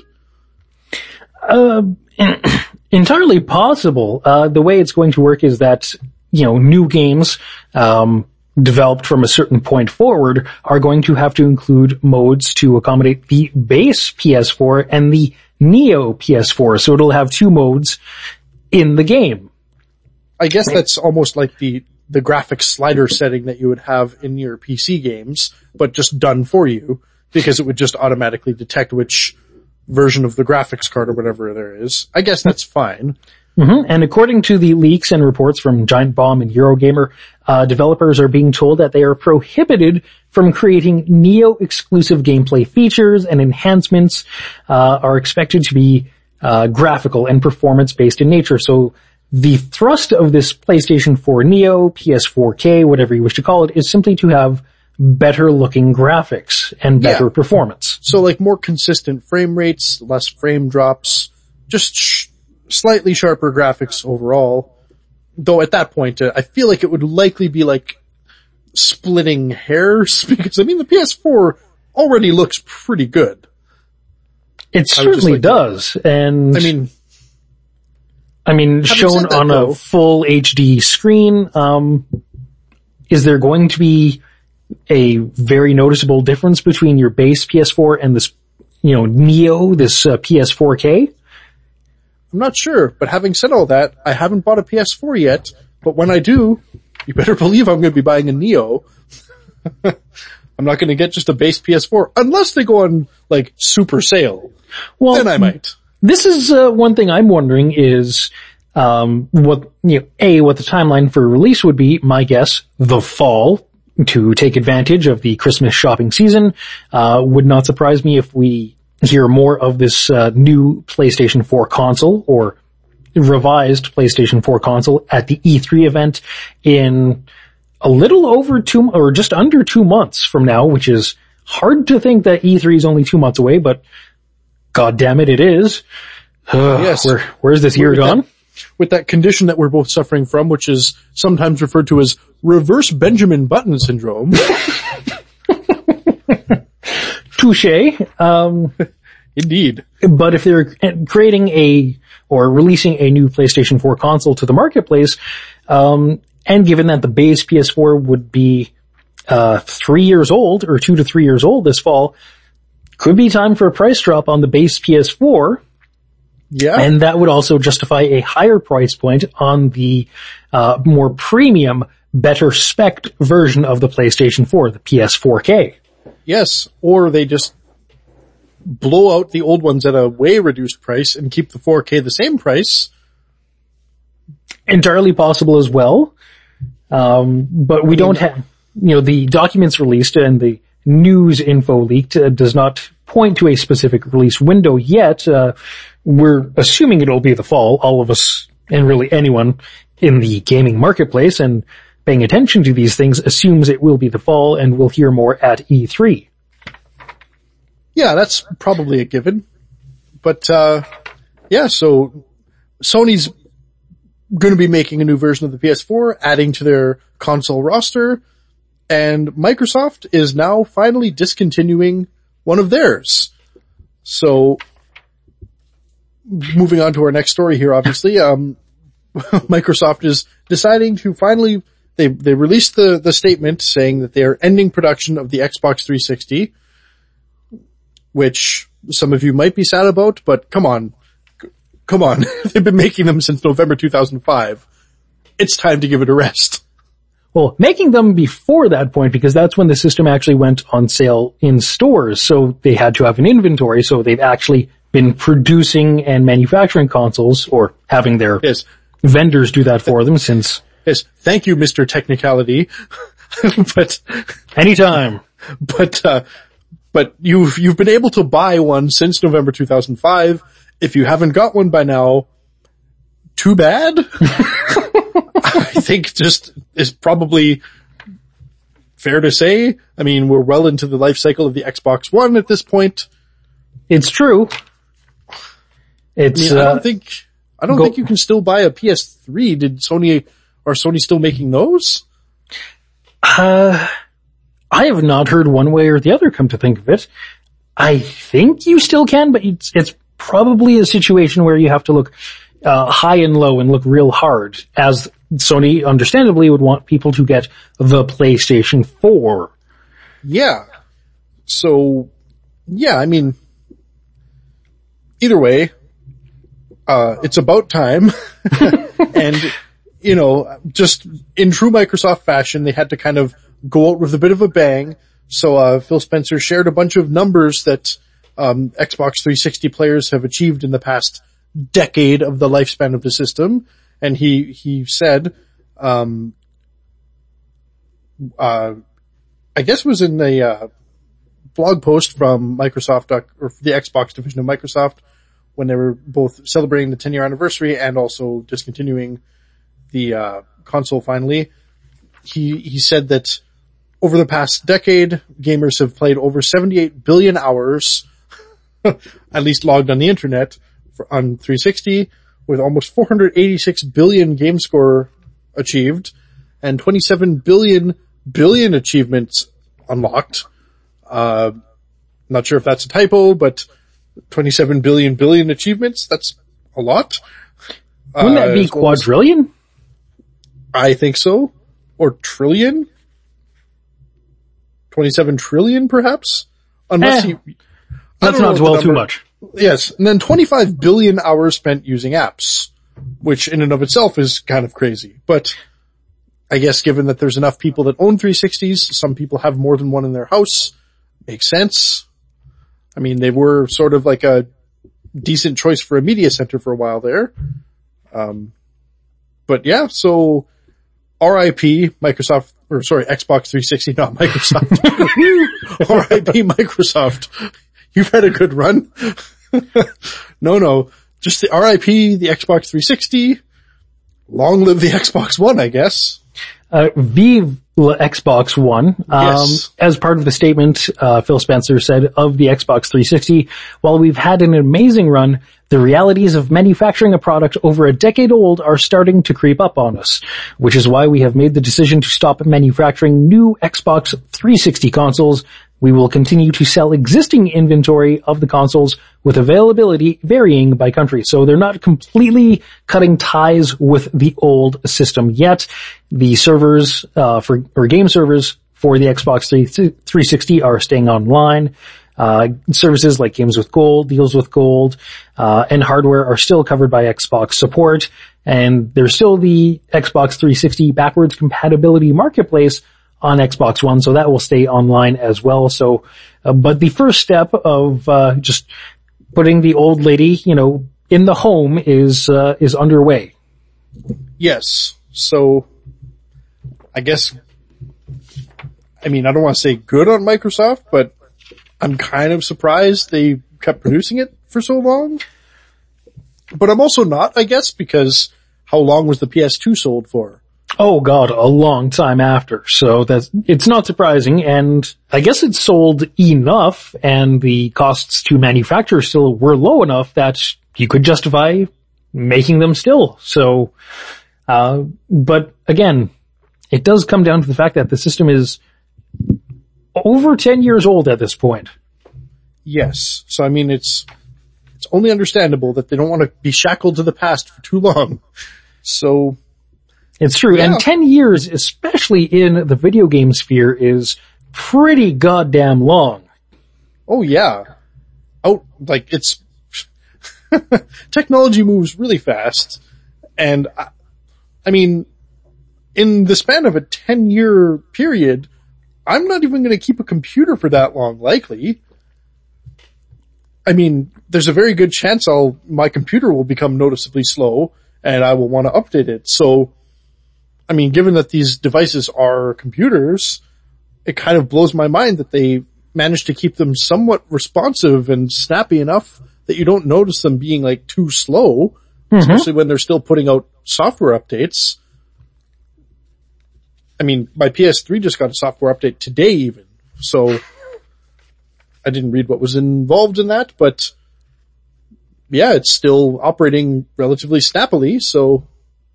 Uh, entirely possible. Uh, the way it's going to work is that, you know, new games, um, developed from a certain point forward are going to have to include modes to accommodate the base P S four and the Neo P S four. So it'll have two modes in the game. I guess that's almost like the the graphics slider setting that you would have in your P C games, but just done for you, because it would just automatically detect which version of the graphics card or whatever there is. I guess that's fine. Mm-hmm. And according to the leaks and reports from Giant Bomb and Eurogamer, uh, developers are being told that they are prohibited from creating Neo-exclusive gameplay features, and enhancements uh, are expected to be uh, graphical and performance-based in nature. So the thrust of this PlayStation four Neo, P S four K, whatever you wish to call it, is simply to have better-looking graphics and better Yeah. performance. So like more consistent frame rates, less frame drops, just sh- slightly sharper graphics overall. Though at that point, uh, I feel like it would likely be like splitting hairs, because I mean the P S four already looks pretty good. It I would just certainly like to- does, and I mean, I mean, Having shown said that, on though- a full H D screen, um, is there going to be a very noticeable difference between your base P S four and this, you know, Neo, this uh, P S four K? I'm not sure, but having said all that, I haven't bought a P S four yet, but when I do, you better believe I'm going to be buying a Neo. I'm not going to get just a base P S four, unless they go on, like, super sale. Well, Then I might. This is uh, one thing I'm wondering is um, what, you know, A, what the timeline for release would be. My guess, the fall, to take advantage of the Christmas shopping season. Uh, would not surprise me if we hear more of this uh, new PlayStation four console, or revised PlayStation four console, at the E three event in a little over two, or just under two months from now, which is hard to think that E three is only two months away, but god damn it, it is. Uh, Yes. Where, where's this year With gone? that, with that condition that we're both suffering from, which is sometimes referred to as reverse Benjamin Button syndrome. Touche. Um, Indeed. But if they're creating a, or releasing a new PlayStation four console to the marketplace, um, and given that the base P S four would be, uh, three years old, or two to three years old this fall, could be time for a price drop on the base P S four, Yeah. and that would also justify a higher price point on the, uh, more premium, better spec'd version of the PlayStation four, the P S four K. Yes. Or they just blow out the old ones at a way reduced price and keep the four K the same price. Entirely possible as well. Um, but we don't have, you know, the documents released and the news info leaked uh, does not point to a specific release window yet. Uh, we're assuming it'll be the fall, all of us, and really anyone in the gaming marketplace and paying attention to these things assumes it will be the fall, and we'll hear more at E three. Yeah, that's probably a given. But, uh, yeah, so Sony's going to be making a new version of the P S four, adding to their console roster, and Microsoft is now finally discontinuing one of theirs. So, moving on to our next story here, obviously, um, Microsoft is deciding to finally, they, they released the, the statement saying that they are ending production of the Xbox three sixty, which some of you might be sad about, but come on. Come on. They've been making them since November two thousand five. It's time to give it a rest. Well, making them before that point, because that's when the system actually went on sale in stores, so they had to have an inventory, so they've actually been producing and manufacturing consoles, or having their Yes. vendors do that for them since Yes. Thank you, Mister Technicality. but, anytime. but, uh, but you've, you've been able to buy one since November two thousand five. If you haven't got one by now, too bad. I think just is probably fair to say. I mean, we're well into the life cycle of the Xbox One at this point. It's true. I, It's, mean, I uh, don't think, I don't go- think you can still buy a P S three. Did Sony, are Sony still making those? uh, I have not heard one way or the other, come to think of it. I think you still can, but it's, it's probably a situation where you have to look uh, high and low and look real hard, as Sony understandably would want people to get the PlayStation four. Yeah. So, yeah, I mean, either way, uh, it's about time. And, you know, just in true Microsoft fashion, they had to kind of go out with a bit of a bang. So, uh, Phil Spencer shared a bunch of numbers that, um, Xbox three sixty players have achieved in the past decade of the lifespan of the system. And he, he said, um, uh, I guess it was in a, uh, blog post from Microsoft, or the Xbox division of Microsoft, when they were both celebrating the ten year anniversary and also discontinuing the, uh, console finally. He, he said that over the past decade, gamers have played over seventy-eight billion hours, at least logged on the internet, for, on three sixty, with almost four hundred eighty-six billion game score achieved, and twenty-seven billion billion achievements unlocked. Uh, not sure if that's a typo, but twenty-seven billion billion achievements, that's a lot. Wouldn't that be uh, quadrillion? I think so. Or trillion? twenty-seven trillion, perhaps? Unless eh, he... Let's not dwell too much. Yes, and then twenty-five billion hours spent using apps, which in and of itself is kind of crazy. But I guess given that there's enough people that own three sixties, some people have more than one in their house, makes sense. I mean, they were sort of like a decent choice for a media center for a while there. Um, but yeah, so R I P Microsoft, or sorry, Xbox three sixty, not Microsoft. R I P Microsoft. You've had a good run. no, no, just the R I P, the Xbox three sixty. Long live the Xbox One, I guess. Uh, Vive Xbox One. Um, yes. As part of the statement, uh, Phil Spencer said of the Xbox three sixty, while we've had an amazing run, the realities of manufacturing a product over a decade old are starting to creep up on us, which is why we have made the decision to stop manufacturing new Xbox three sixty consoles. We will continue to sell existing inventory of the consoles with availability varying by country. So they're not completely cutting ties with the old system yet. The servers, uh, for, or game servers for the Xbox three sixty are staying online. Uh, services like Games with Gold, Deals with Gold, uh, and hardware are still covered by Xbox support. And there's still the Xbox three sixty backwards compatibility marketplace on Xbox One, so that will stay online as well. So, uh, but the first step of, uh, just putting the old lady, you know, in the home is, uh, is underway. Yes. So, I guess, I mean, I don't want to say good on Microsoft, but I'm kind of surprised they kept producing it for so long. But I'm also not, I guess, because how long was the P S two sold for? Oh god, a long time after. So that's, it's not surprising, and I guess it sold enough and the costs to manufacture still were low enough that you could justify making them still. So, uh, but again, it does come down to the fact that the system is over ten years old at this point. Yes. So I mean, it's, it's only understandable that they don't want to be shackled to the past for too long. So, it's true. Yeah. And ten years, especially in the video game sphere, is pretty goddamn long. Oh yeah. Oh, like it's, technology moves really fast. And I, I mean, in the span of a ten year period, I'm not even going to keep a computer for that long, likely. I mean, there's a very good chance I'll, my computer will become noticeably slow and I will want to update it. So, I mean, given that these devices are computers, it kind of blows my mind that they managed to keep them somewhat responsive and snappy enough that you don't notice them being like too slow, mm-hmm. especially when they're still putting out software updates. I mean, my P S three just got a software update today even, so I didn't read what was involved in that, but yeah, it's still operating relatively snappily, so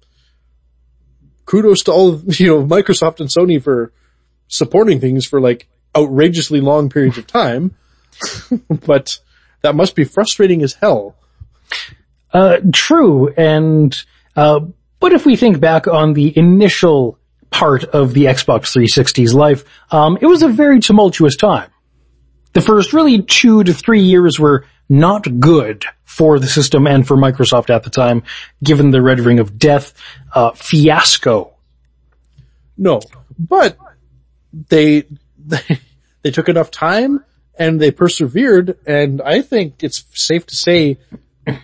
kudos to all, you know, Microsoft and Sony for supporting things for like outrageously long periods of time. But that must be frustrating as hell. Uh, true. And, uh, but if we think back on the initial part of the Xbox three sixty's life, um, it was a very tumultuous time. The first really two to three years were not good for the system and for Microsoft at the time, given the Red Ring of Death uh, fiasco. No, but they, they they took enough time and they persevered, and I think it's safe to say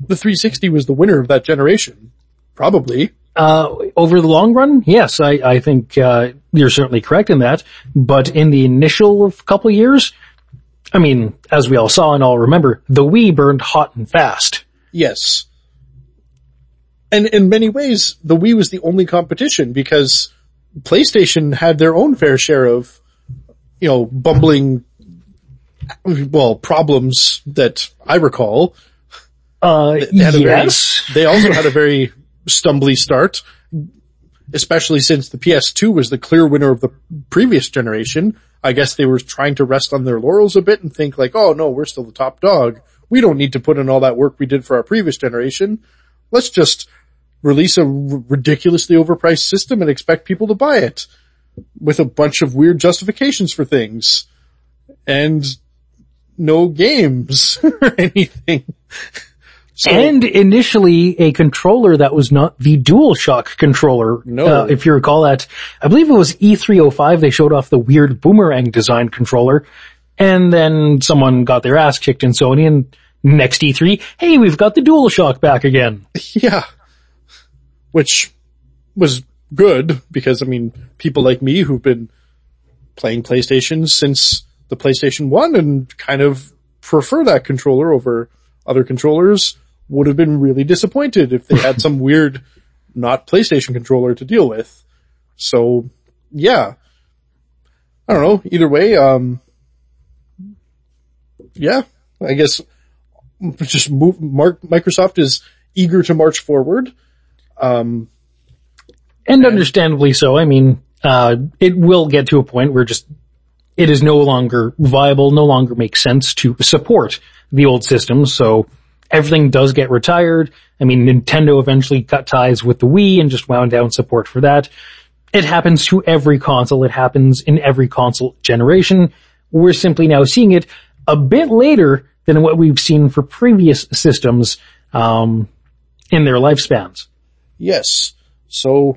the three sixty was the winner of that generation. Probably. Uh, over the long run, yes, I, I think, uh, you're certainly correct in that. But in the initial couple of years, I mean, as we all saw and all remember, the Wii burned hot and fast. Yes. And in many ways, the Wii was the only competition because PlayStation had their own fair share of, you know, bumbling, well, problems that I recall. Uh, they had a yes. Very, they also had a very stumbly start, especially since the P S two was the clear winner of the previous generation. I guess they were trying to rest on their laurels a bit and think like, oh no, we're still the top dog. We don't need to put in all that work we did for our previous generation. Let's just release a r- ridiculously overpriced system and expect people to buy it with a bunch of weird justifications for things and no games or anything. So, and initially a controller that was not the DualShock controller. No. Uh, if you recall that, I believe it was E three oh five, they showed off the weird boomerang design controller. And then someone got their ass kicked in Sony, and next E three, hey, we've got the DualShock back again. Yeah. Which was good because, I mean, people like me who've been playing PlayStation since the PlayStation one and kind of prefer that controller over other controllers would have been really disappointed if they had some weird not PlayStation controller to deal with. So, yeah. I don't know. Either way, um, yeah, I guess just move, Mark, Microsoft is eager to march forward. Um, and understandably so. I mean, uh, it will get to a point where just, it is no longer viable, no longer makes sense to support the old systems, so everything does get retired. I mean, Nintendo eventually cut ties with the Wii and just wound down support for that. It happens to every console. It happens in every console generation. We're simply now seeing it a bit later than what we've seen for previous systems, um, in their lifespans. Yes. So,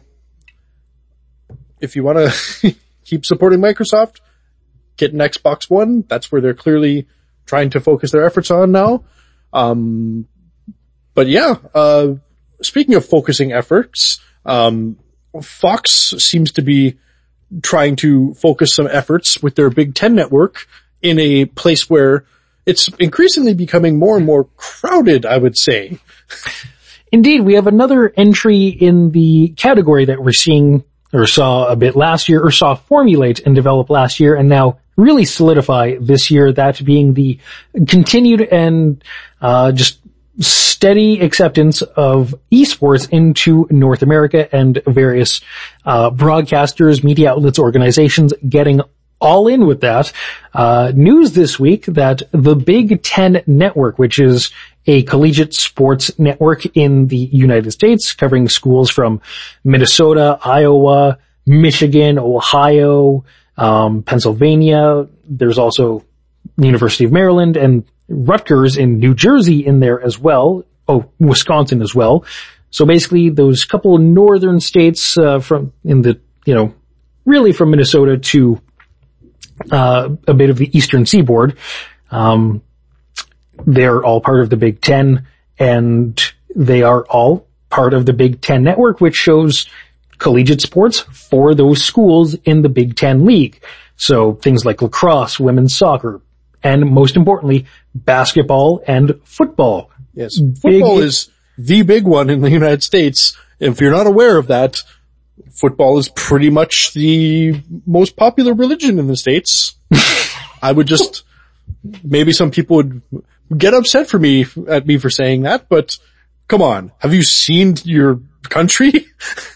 if you want to keep supporting Microsoft, get an Xbox One. That's where they're clearly trying to focus their efforts on now. Um, but yeah, uh, speaking of focusing efforts, um, Fox seems to be trying to focus some efforts with their Big Ten network in a place where it's increasingly becoming more and more crowded, I would say. Indeed, we have another entry in the category that we're seeing or saw a bit last year or saw formulate and develop last year and now really solidify this year, that being the continued and uh just steady acceptance of esports into North America and various uh broadcasters, media outlets, organizations getting all in with that. Uh news this week that the Big Ten Network, which is a collegiate sports network in the United States covering schools from Minnesota, Iowa, Michigan, Ohio, um, Pennsylvania. There's also the University of Maryland and Rutgers in New Jersey in there as well. Oh, Wisconsin as well. So basically those couple of northern states, uh, from, in the, you know, really from Minnesota to, uh, a bit of the eastern seaboard, um, they're all part of the Big Ten, and they are all part of the Big Ten Network, which shows collegiate sports for those schools in the Big Ten League. So things like lacrosse, women's soccer, and most importantly, basketball and football. Yes, football big, is the big one in the United States. If you're not aware of that, football is pretty much the most popular religion in the States. I would just, maybe some people would get upset for me, at me for saying that, but come on, have you seen your country?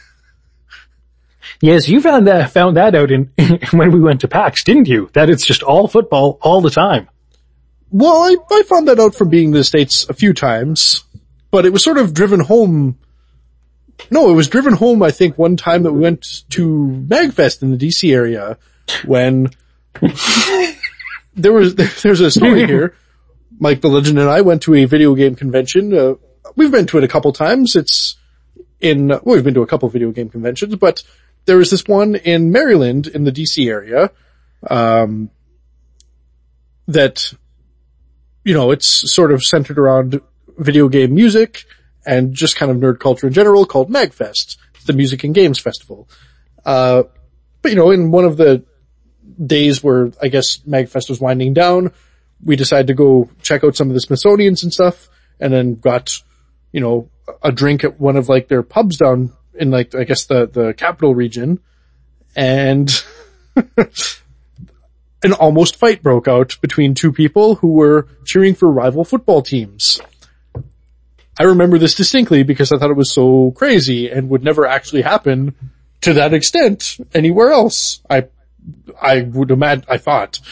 Yes, you found that, found that out in, when we went to PAX, didn't you? That it's just all football all the time. Well, I, I found that out from being in the States a few times, but it was sort of driven home. No, it was driven home, I think, one time that we went to MagFest in the D C area when there was, there, there's a story here. Mike the Legend and I went to a video game convention. Uh, we've been to it a couple times. It's in, well, we've been to a couple video game conventions, but there was this one in Maryland in the D C area, um, that, you know, it's sort of centered around video game music and just kind of nerd culture in general called MagFest. It's the Music and Games Festival. Uh, but you know, in one of the days where I guess MagFest was winding down, we decided to go check out some of the Smithsonian's and stuff, and then got, you know, a drink at one of like their pubs down in like, I guess the, the capital region, and an almost fight broke out between two people who were cheering for rival football teams. I remember this distinctly because I thought it was so crazy and would never actually happen to that extent anywhere else. I, I would imagine, I thought.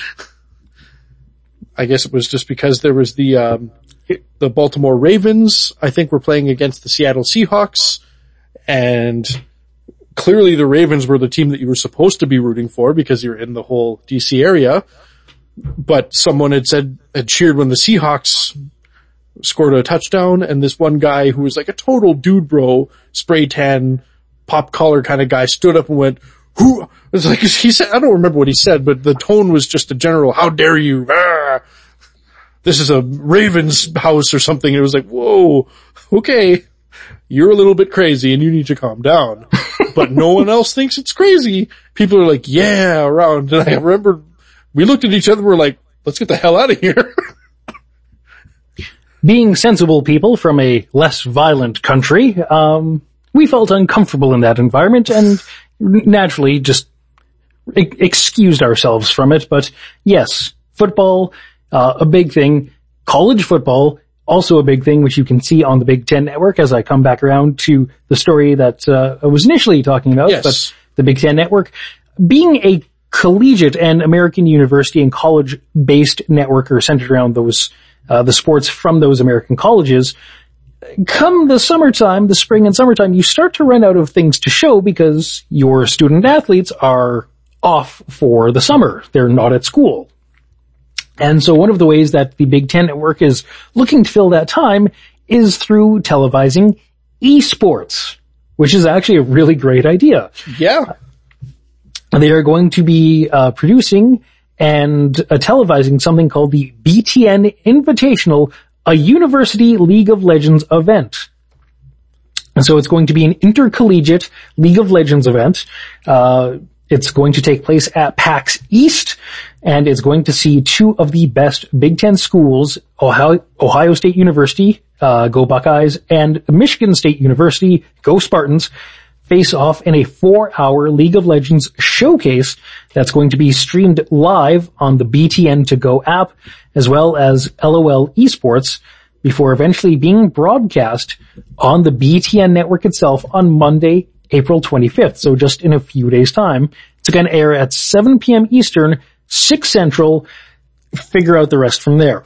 I guess it was just because there was the, um, the Baltimore Ravens, I think, were playing against the Seattle Seahawks, and clearly the Ravens were the team that you were supposed to be rooting for because you're in the whole D C area, but someone had said, had cheered when the Seahawks scored a touchdown, and this one guy who was like a total dude bro, spray tan, pop collar kind of guy stood up and went, who, it was like, he said, I don't remember what he said, but the tone was just a general, how dare you, ah, this is a Ravens house or something. It was like, whoa, okay, you're a little bit crazy and you need to calm down. But no one else thinks it's crazy. People are like, yeah, around. And I remember we looked at each other and we're like, let's get the hell out of here. Being sensible people from a less violent country, um, we felt uncomfortable in that environment and naturally just e- excused ourselves from it. But yes, football, uh, a big thing. College football, also a big thing, which you can see on the Big Ten Network as I come back around to the story that uh, I was initially talking about, yes. But the Big Ten Network. Being a collegiate and American university and college-based network or centered around those, uh, the sports from those American colleges, come the summertime, the spring and summertime, you start to run out of things to show because your student athletes are off for the summer. They're not at school. And so one of the ways that the Big Ten Network is looking to fill that time is through televising esports, which is actually a really great idea. Yeah. They are going to be uh, producing and uh, televising something called the B T N Invitational, a University League of Legends event. And so it's going to be an intercollegiate League of Legends event. Uh, it's going to take place at PAX East, and it's going to see two of the best Big Ten schools, Ohio, Ohio State University, uh, go Buckeyes, and Michigan State University, go Spartans, face off in a four-hour League of Legends showcase that's going to be streamed live on the B T N to Go app, as well as LOL Esports, before eventually being broadcast on the B T N network itself on Monday, April twenty-fifth. So just in a few days' time. It's going to air at seven p.m. Eastern, six Central. Figure out the rest from there.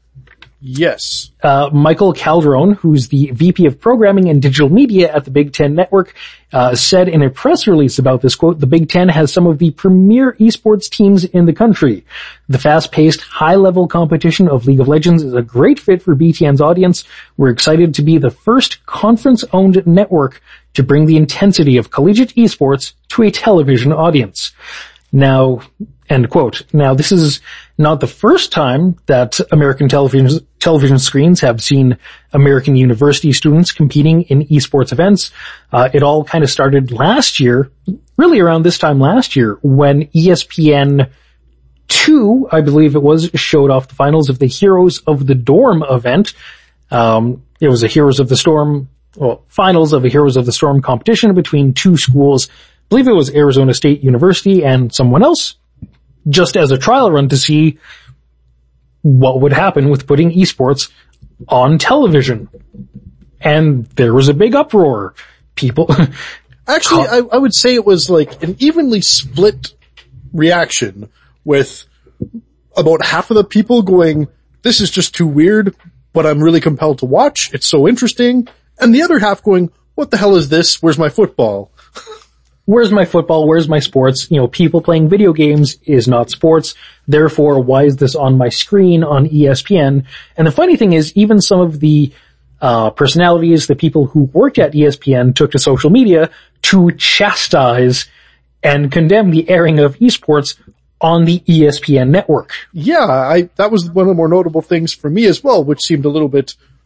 Yes. Uh, Michael Calderon, who's the V P of Programming and Digital Media at the Big Ten Network, uh, said in a press release about this, quote, the Big Ten has some of the premier esports teams in the country. The fast-paced, high-level competition of League of Legends is a great fit for B T N's audience. We're excited to be the first conference-owned network to bring the intensity of collegiate esports to a television audience. Now, end quote. Now, this is not the first time that American television, television screens have seen American university students competing in esports events. Uh, it all kind of started last year, really around this time last year, when E S P N two, I believe it was, showed off the finals of the Heroes of the Dorm event. Um, it was a Heroes of the Storm, well, finals of a Heroes of the Storm competition between two schools. I believe it was Arizona State University and someone else, just as a trial run to see what would happen with putting esports on television. And there was a big uproar. People... Actually, I, I would say it was like an evenly split reaction, with about half of the people going, this is just too weird, but I'm really compelled to watch. It's so interesting. And the other half going, what the hell is this? Where's my football? Where's my football? Where's my sports? You know, people playing video games is not sports. Therefore, why is this on my screen on E S P N? And the funny thing is, even some of the uh personalities, the people who worked at E S P N, took to social media to chastise and condemn the airing of esports on the E S P N network. Yeah, I that was one of the more notable things for me as well, which seemed a little bit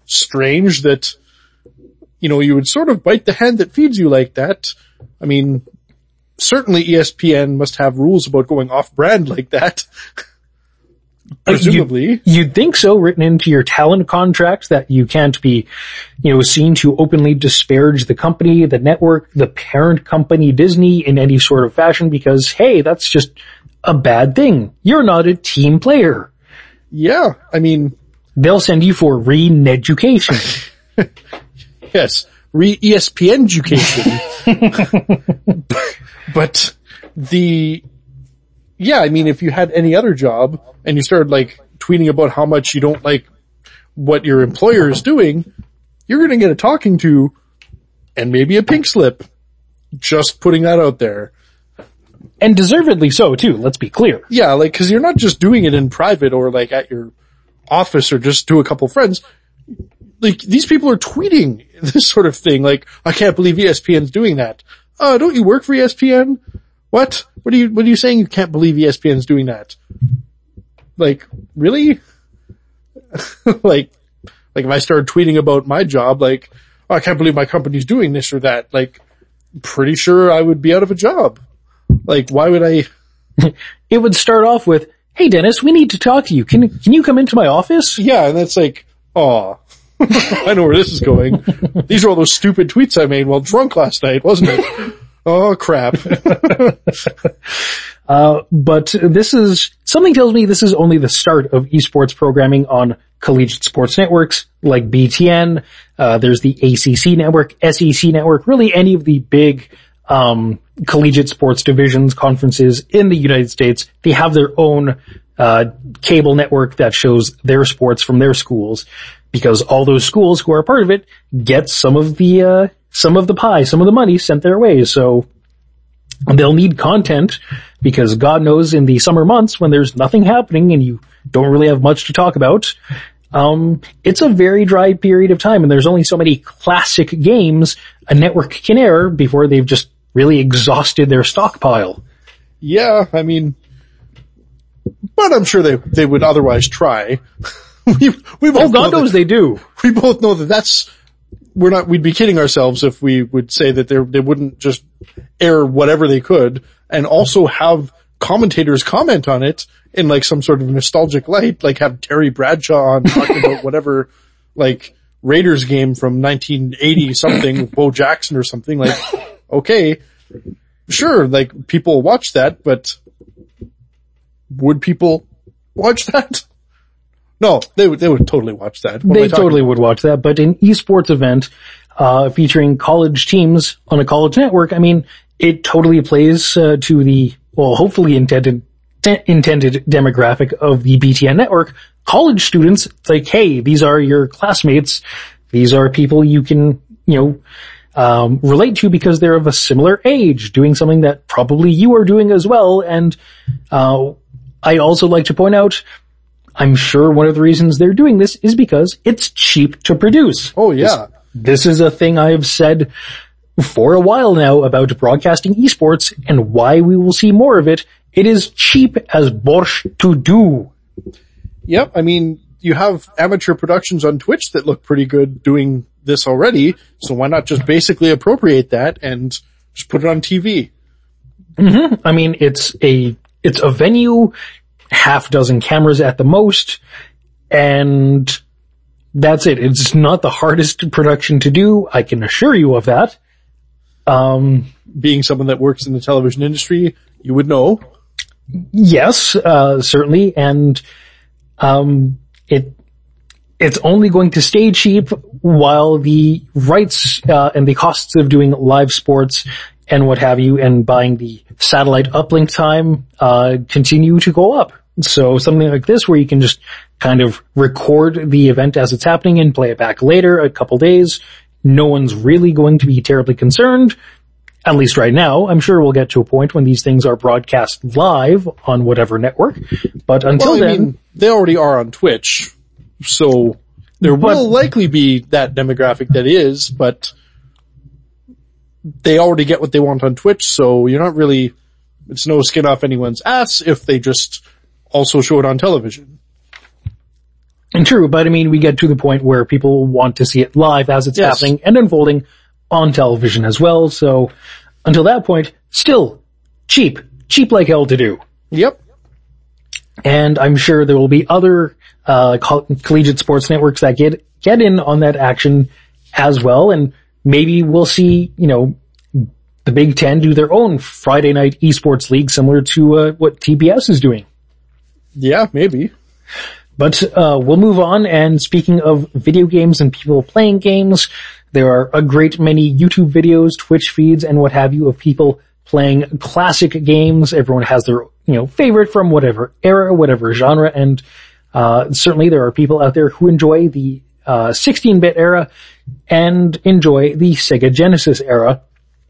strange that, you know, you would sort of bite the hand that feeds you like that. I mean, certainly E S P N must have rules about going off-brand like that. Presumably. You'd, you'd think so, written into your talent contract, that you can't be, you know, seen to openly disparage the company, the network, the parent company, Disney, in any sort of fashion, because, hey, that's just a bad thing. You're not a team player. Yeah, I mean... They'll send you for re-education. Yes, re-E S P N education. But the... Yeah, I mean, if you had any other job and you started like tweeting about how much you don't like what your employer is doing, you're going to get a talking to and maybe a pink slip. Just putting that out there. And deservedly so too, let's be clear. Yeah, like, cause you're not just doing it in private or like at your office or just to a couple friends. Like, these people are tweeting this sort of thing. Like, I can't believe E S P N's doing that. Oh, don't you work for E S P N? What? What are you, what are you saying? You can't believe E S P N's doing that? Like, really? like, like if I started tweeting about my job, like, oh, I can't believe my company's doing this or that, like, pretty sure I would be out of a job. Like, why would I? It would start off with, hey Dennis, we need to talk to you. Can, can you come into my office? Yeah, and that's like, aw. I know where this is going. These are all those stupid tweets I made while drunk last night, wasn't it? Oh crap. uh, but this is, something tells me this is only the start of esports programming on collegiate sports networks like B T N. Uh, there's the A C C network, S E C network, really any of the big, um, collegiate sports divisions, conferences in the United States. They have their own, uh, cable network that shows their sports from their schools, because all those schools who are a part of it get some of the, uh, some of the pie, some of the money sent their way. So they'll need content, because God knows in the summer months when there's nothing happening and you don't really have much to talk about, um, it's a very dry period of time, and there's only so many classic games a network can air before they've just really exhausted their stockpile. Yeah, I mean, but I'm sure they, they would otherwise try. we, we both oh, God knows that, they do. We both know that that's, we're not, we'd be kidding ourselves if we would say that they they wouldn't just air whatever they could and also have commentators comment on it in like some sort of nostalgic light, like have Terry Bradshaw on talking about whatever, like Raiders game from nineteen eighty something with Bo Jackson or something. Like, okay, sure, like people watch that, but would people watch that? No, they would, they would totally watch that. What they totally about? would watch that, but an esports event, uh, featuring college teams on a college network, I mean, it totally plays, uh, to the, well, hopefully intended, t- intended demographic of the B T N network. College students, it's like, hey, these are your classmates. These are people you can, you know, um, relate to because they're of a similar age, doing something that probably you are doing as well. And, uh, I also like to point out, I'm sure one of the reasons they're doing this is because it's cheap to produce. Oh yeah. This, this is a thing I have said for a while now about broadcasting esports and why we will see more of it. It is cheap as borscht to do. Yep. I mean, you have amateur productions on Twitch that look pretty good doing this already. So why not just basically appropriate that and just put it on T V? Mm-hmm. I mean, it's a, it's a venue, half dozen cameras at the most, and that's it. It's not the hardest production to do, I can assure you of that. Um, being someone that works in the television industry, you would know. Yes, uh, certainly, and, um, it, it's only going to stay cheap while the rights, uh, and the costs of doing live sports and what have you, and buying the satellite uplink time, uh, continue to go up. So something like this where you can just kind of record the event as it's happening and play it back later, a couple days. No one's really going to be terribly concerned, at least right now. I'm sure we'll get to a point when these things are broadcast live on whatever network. But until well, I then, mean, they already are on Twitch, so there but, will likely be that demographic that is, but they already get what they want on Twitch, so you're not really, it's no skin off anyone's ass if they just also show it on television. And true, but I mean, we get to the point where people want to see it live as it's Yes. happening and unfolding on television as well. So until that point, still cheap, cheap like hell to do. Yep. And I'm sure there will be other uh coll- collegiate sports networks that get get in on that action as well. And maybe we'll see, you know, the Big Ten do their own Friday night esports league similar to uh, what T B S is doing. Yeah, maybe. But uh we'll move on, and speaking of video games and people playing games, there are a great many YouTube videos, Twitch feeds, and what have you of people playing classic games. Everyone has their, you know, favorite from whatever era, whatever genre, and uh certainly there are people out there who enjoy the uh sixteen-bit era and enjoy the Sega Genesis era.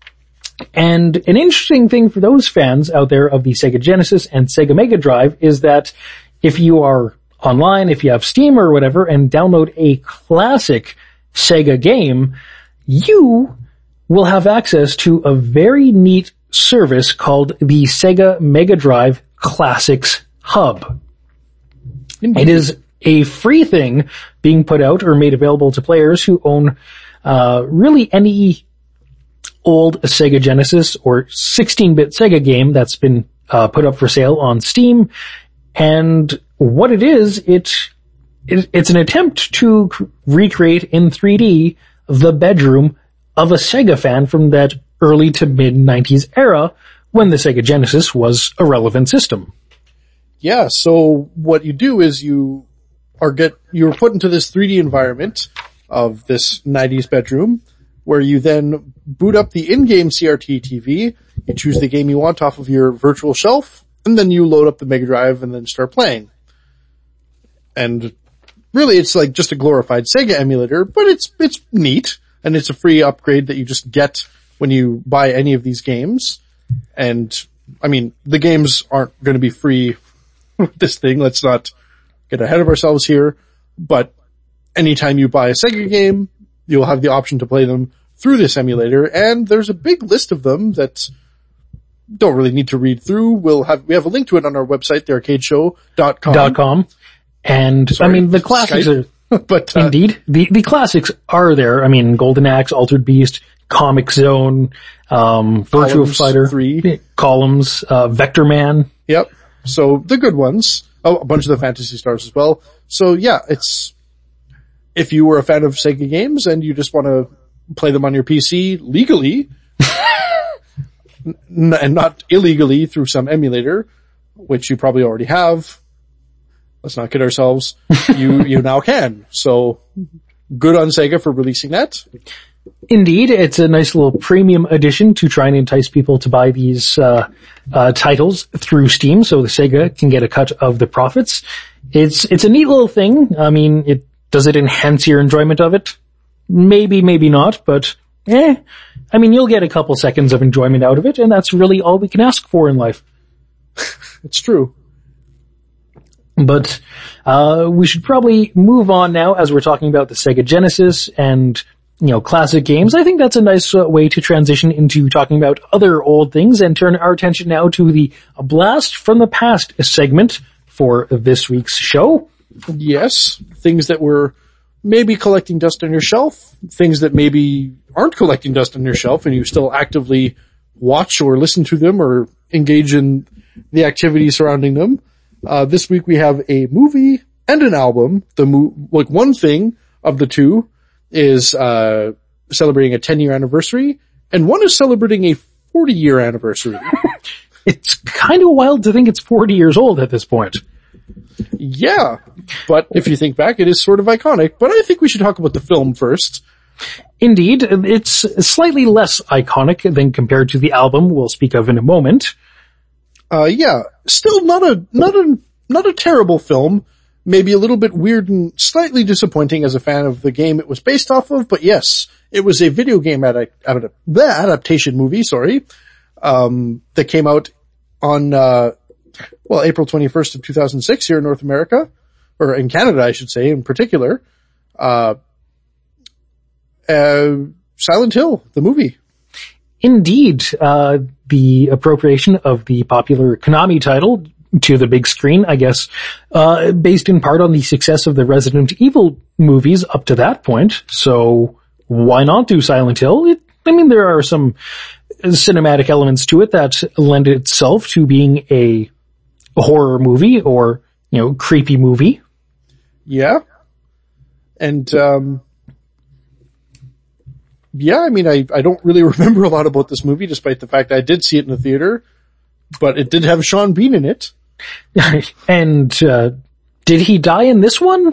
And an interesting thing for those fans out there of the Sega Genesis and Sega Mega Drive is that if you are online, if you have Steam or whatever, and download a classic Sega game, you will have access to a very neat service called the Sega Mega Drive Classics Hub. Indeed. It is a free thing being put out or made available to players who own uh really any old Sega Genesis or sixteen-bit Sega game that's been uh put up for sale on Steam. And what it is, it, it it's an attempt to c- recreate in three D the bedroom of a Sega fan from that early to mid nineties era when the Sega Genesis was a relevant system. Yeah, so what you do is you are get, you're put into this three D environment of this nineties bedroom where you then boot up the in-game C R T T V, you choose the game you want off of your virtual shelf, and then you load up the Mega Drive and then start playing. And really it's like just a glorified Sega emulator, but it's, it's neat, and it's a free upgrade that you just get when you buy any of these games. And, I mean, the games aren't going to be free with this thing. Let's not get ahead of ourselves here. But anytime you buy a Sega game, you'll have the option to play them through this emulator. And there's a big list of them that don't really need to read through. We'll have, we have a link to it on our website, the arcade show dot com. Dot com. And, Sorry, I mean, the classics Skype. are, but, uh, indeed, the, the classics are there. I mean, Golden Axe, Altered Beast, Comic Zone, um, Virtua Columns Fighter, three. Columns, uh, Vector Man. Yep. So the good ones. Oh, a bunch of the Fantasy Stars as well. So yeah, it's, if you were a fan of Sega games and you just want to play them on your P C legally, n- and not illegally through some emulator, which you probably already have, let's not kid ourselves, you, you now can. So good on Sega for releasing that. Indeed, it's a nice little premium addition to try and entice people to buy these uh, uh titles through Steam, so the Sega can get a cut of the profits. It's it's a neat little thing. I mean, it does it enhance your enjoyment of it? Maybe, maybe not, but eh. I mean, you'll get a couple seconds of enjoyment out of it, and that's really all we can ask for in life. It's true. But uh we should probably move on now, as we're talking about the Sega Genesis and, you know, classic games. I think that's a nice uh, way to transition into talking about other old things and turn our attention now to the Blast from the Past segment for this week's show. Yes. Things that were maybe collecting dust on your shelf, things that maybe aren't collecting dust on your shelf and you still actively watch or listen to them or engage in the activity surrounding them. Uh, this week we have a movie and an album. The mo- like one thing of the two is, uh, celebrating a ten year anniversary, and one is celebrating a forty year anniversary. It's kind of wild to think it's forty years old at this point. Yeah. But if you think back, it is sort of iconic, but I think we should talk about the film first. Indeed, it's slightly less iconic than compared to the album we'll speak of in a moment. Uh, yeah, still not a, not a, not a terrible film. Maybe a little bit weird and slightly disappointing as a fan of the game it was based off of, but yes, it was a video game ad- ad- the adaptation movie, sorry, um, that came out on, uh, well, April twenty-first of two thousand six here in North America, or in Canada, I should say, in particular. Uh, uh, Silent Hill, the movie. Indeed, uh, the appropriation of the popular Konami title to the big screen, I guess, uh, based in part on the success of the Resident Evil movies up to that point. So why not do Silent Hill? It, I mean, there are some cinematic elements to it that lend itself to being a horror movie or, you know, creepy movie. Yeah. And, um, yeah, I mean, I, I don't really remember a lot about this movie, despite the fact I did see it in the theater, but it did have Sean Bean in it. And, uh, did he die in this one?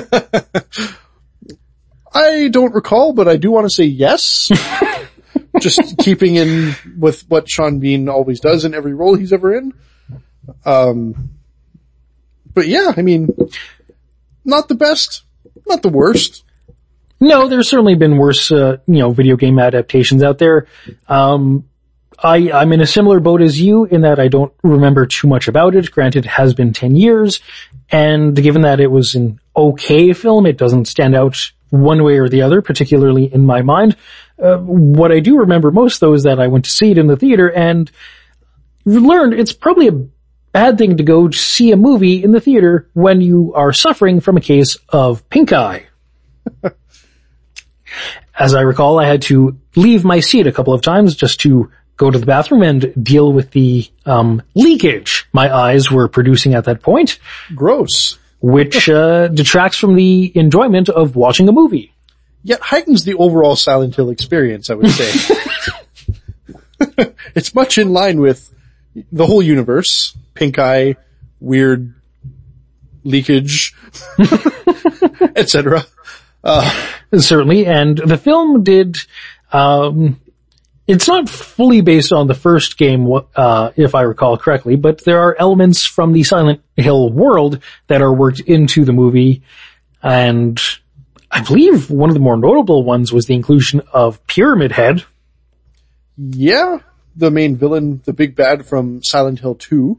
I don't recall, but I do want to say yes. Just keeping in with what Sean Bean always does in every role he's ever in. Um, but yeah, I mean, not the best, not the worst. No, there's certainly been worse, uh, you know, video game adaptations out there. Um, I, I'm in a similar boat as you in that I don't remember too much about it. Granted, it has been ten years, and given that it was an okay film, it doesn't stand out one way or the other, particularly in my mind. Uh, what I do remember most, though, is that I went to see it in the theater and learned it's probably a bad thing to go see a movie in the theater when you are suffering from a case of pink eye. As I recall, I had to leave my seat a couple of times just to go to the bathroom and deal with the um leakage my eyes were producing at that point. Gross. Which uh detracts from the enjoyment of watching a movie. Yet heightens the overall Silent Hill experience, I would say. It's much in line with the whole universe. Pink eye, weird leakage, et cetera. Uh, Certainly, and the film did, um, it's not fully based on the first game, uh, if I recall correctly, but there are elements from the Silent Hill world that are worked into the movie, and I believe one of the more notable ones was the inclusion of Pyramid Head. Yeah, the main villain, the big bad from Silent Hill two.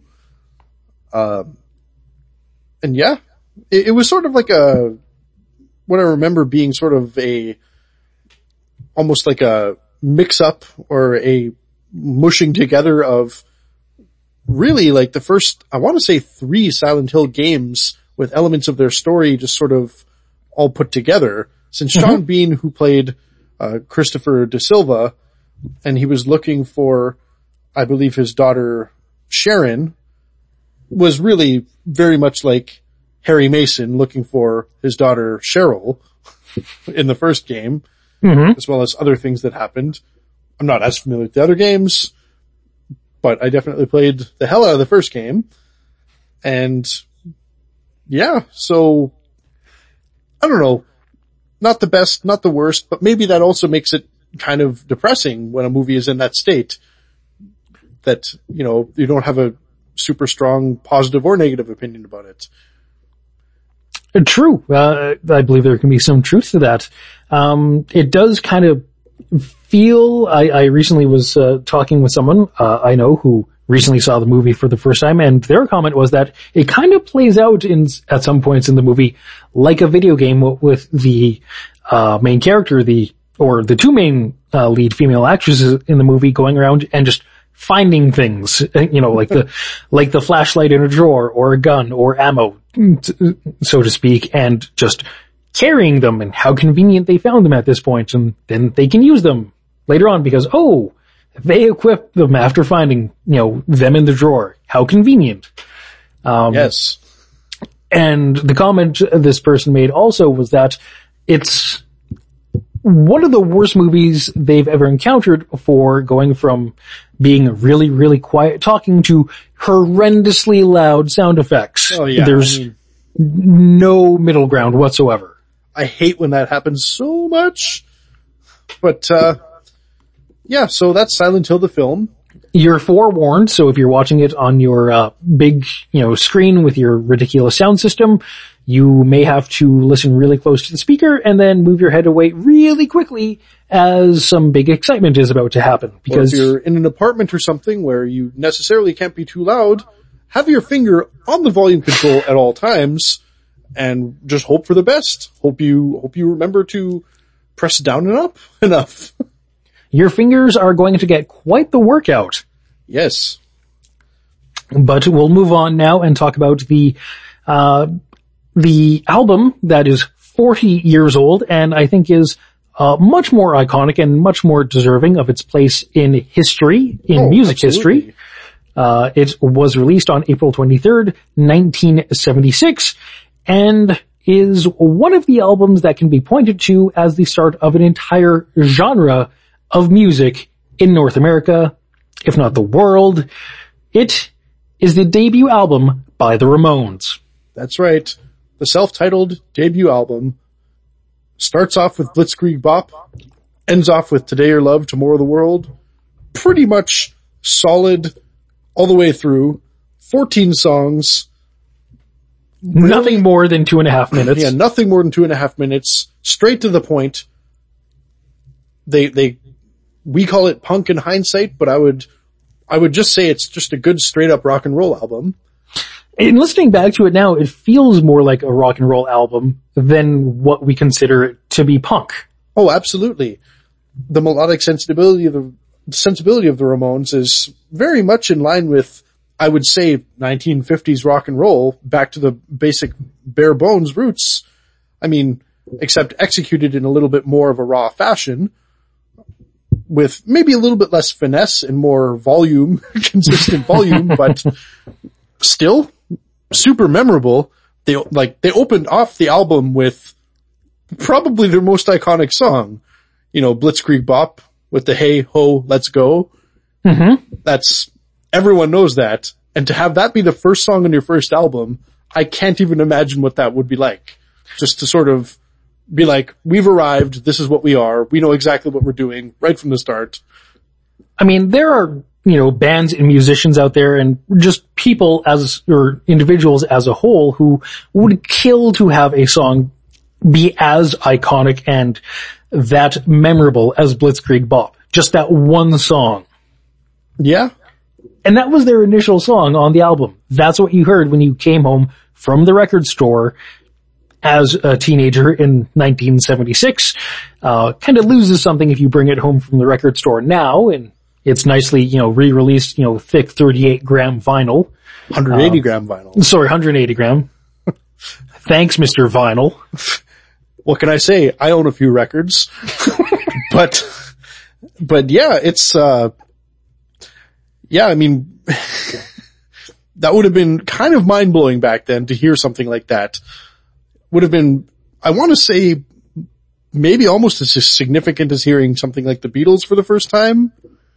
Um, and yeah, it, it was sort of like a, what I remember being sort of a, almost like a mix-up or a mushing together of really like the first, I want to say three Silent Hill games with elements of their story just sort of all put together. Since mm-hmm. Sean Bean, who played uh, Christopher De Silva, and he was looking for, I believe, his daughter Sharon, was really very much like Harry Mason looking for his daughter Cheryl in the first game, mm-hmm. as well as other things that happened. I'm not as familiar with the other games, but I definitely played the hell out of the first game. And yeah, so I don't know, not the best, not the worst, but maybe that also makes it kind of depressing when a movie is in that state that, you know, you don't have a super strong positive or negative opinion about it. True. Uh, I believe there can be some truth to that. Um, it does kind of feel, I, I recently was uh, talking with someone uh, I know who recently saw the movie for the first time, and their comment was that it kind of plays out in at some points in the movie like a video game with the uh main character, the or the two main uh, lead female actresses in the movie going around and just finding things, you know, like the like the flashlight in a drawer or a gun or ammo, so to speak, and just carrying them, and how convenient they found them at this point, and then they can use them later on because, oh, they equipped them after finding, you know, them in the drawer. How convenient. Um, yes. And the comment this person made also was that it's one of the worst movies they've ever encountered for going from being really, really quiet talking to horrendously loud sound effects. Oh yeah. There's I mean, no middle ground whatsoever. I hate when that happens so much. But, uh, yeah, so that's Silent Hill the film. You're forewarned, so if you're watching it on your uh, big, you know, screen with your ridiculous sound system, you may have to listen really close to the speaker and then move your head away really quickly as some big excitement is about to happen. Because or if you're in an apartment or something where you necessarily can't be too loud, have your finger on the volume control at all times and just hope for the best. Hope you, hope you remember to press down and up enough. Your fingers are going to get quite the workout. Yes. But we'll move on now and talk about the, uh, the album that is forty years old and I think is, uh, much more iconic and much more deserving of its place in history, in oh, music absolutely. history. Uh, it was released on April twenty-third, nineteen seventy-six, and is one of the albums that can be pointed to as the start of an entire genre of music in North America, if not the world. It is the debut album by the Ramones. That's right. The self-titled debut album starts off with Blitzkrieg Bop, ends off with Today Your Love, Tomorrow the World. Pretty much solid all the way through. fourteen songs. Really? Nothing more than two and a half minutes. Yeah, nothing more than two and a half minutes. Straight to the point. They, they, we call it punk in hindsight, but I would, I would just say it's just a good straight up rock and roll album. In listening back to it now, it feels more like a rock and roll album than what we consider it to be punk. Oh, absolutely. The melodic sensibility of the, sensibility of the Ramones is very much in line with, I would say, nineteen fifties rock and roll, back to the basic bare bones roots. I mean, except executed in a little bit more of a raw fashion, with maybe a little bit less finesse and more volume, consistent volume, but still super memorable. They, like, they opened off the album with probably their most iconic song, you know, Blitzkrieg Bop with the Hey Ho, Let's Go. Mm-hmm. That's, everyone knows that. And to have that be the first song on your first album, I can't even imagine what that would be like. Just to sort of be like, we've arrived, this is what we are, we know exactly what we're doing right from the start. I mean, there are, you know, bands and musicians out there and just people as, or individuals as a whole who would kill to have a song be as iconic and that memorable as Blitzkrieg Bop. Just that one song. Yeah. And that was their initial song on the album. That's what you heard when you came home from the record store as a teenager in nineteen seventy-six. Uh, kind of loses something if you bring it home from the record store now, and it's nicely, you know, re-released, you know, thick thirty-eight gram vinyl. one hundred eighty uh, gram vinyl. Sorry, one hundred eighty gram. Thanks, Mister Vinyl. What can I say? I own a few records. but, but yeah, it's, uh, yeah, I mean, that would have been kind of mind-blowing back then to hear something like that. Would have been, I want to say, maybe almost as significant as hearing something like the Beatles for the first time.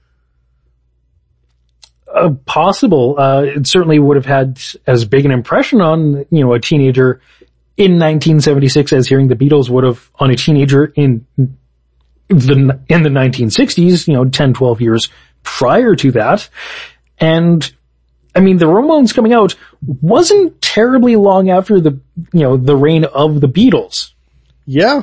Uh, possible. Uh, it certainly would have had as big an impression on, you know, a teenager in nineteen seventy-six as hearing the Beatles would have on a teenager in the, in the nineteen sixties, you know, ten, twelve years prior to that. And, I mean, the Ramones coming out wasn't terribly long after the, you know, the reign of the Beatles. Yeah.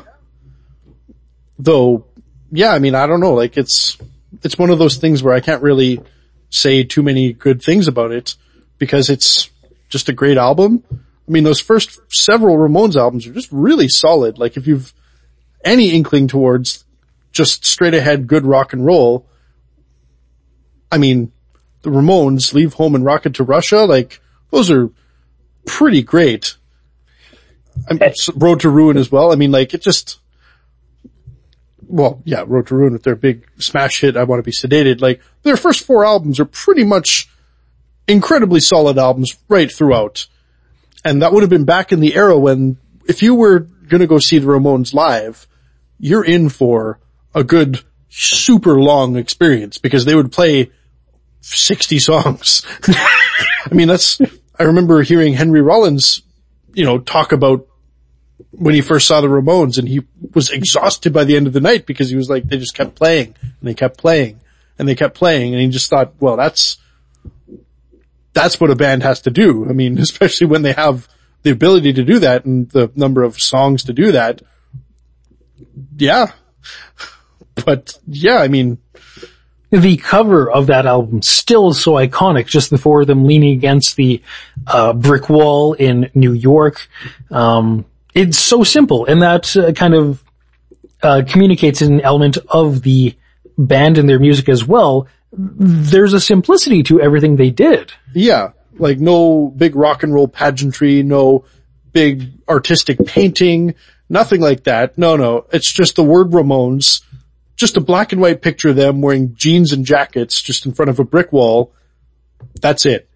Though, yeah, I mean, I don't know, like it's, it's one of those things where I can't really say too many good things about it because it's just a great album. I mean, those first several Ramones albums are just really solid. Like if you've any inkling towards just straight ahead good rock and roll, I mean, the Ramones, Leave Home and Rocket to Russia, like those are pretty great. I mean, Road to Ruin as well. I mean, like it just, well, yeah, Road to Ruin with their big smash hit, I Want to Be Sedated. Like their first four albums are pretty much incredibly solid albums right throughout. And that would have been back in the era when if you were going to go see the Ramones live, you're in for a good super long experience because they would play sixty songs. I mean, that's, I remember hearing Henry Rollins, you know, talk about when he first saw the Ramones and he was exhausted by the end of the night because he was like, they just kept playing and they kept playing and they kept playing and he just thought, well, that's, that's what a band has to do. I mean, especially when they have the ability to do that and the number of songs to do that. Yeah. But yeah, I mean, the cover of that album still so iconic, just the four of them leaning against the uh brick wall in New York. Um it's so simple, and that uh, kind of uh communicates an element of the band and their music as well there's a simplicity to everything they did. Yeah. Like no big rock and roll pageantry, no big artistic painting, nothing like that. No, no. It's just the word Ramones, just a black and white picture of them wearing jeans and jackets just in front of a brick wall. That's it.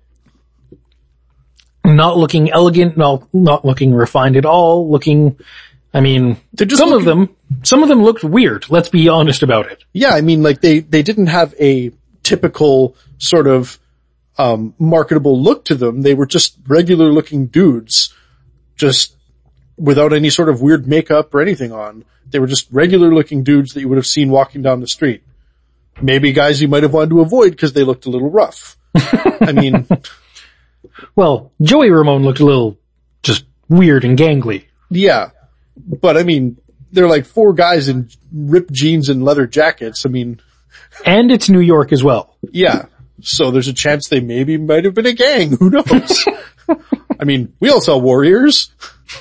Not looking elegant, not, not looking refined at all, looking, I mean, some looking, of them, some of them looked weird. Let's be honest about it. Yeah, I mean, like they, they didn't have a typical sort of, um, marketable look to them. They were just regular looking dudes, just without any sort of weird makeup or anything on. They were just regular looking dudes that you would have seen walking down the street. Maybe guys you might have wanted to avoid because they looked a little rough. I mean, well, Joey Ramone looked a little just weird and gangly. Yeah. But I mean, they're like four guys in ripped jeans and leather jackets. I mean, and it's New York as well. Yeah. So there's a chance they maybe might have been a gang. Who knows? I mean, we all saw Warriors.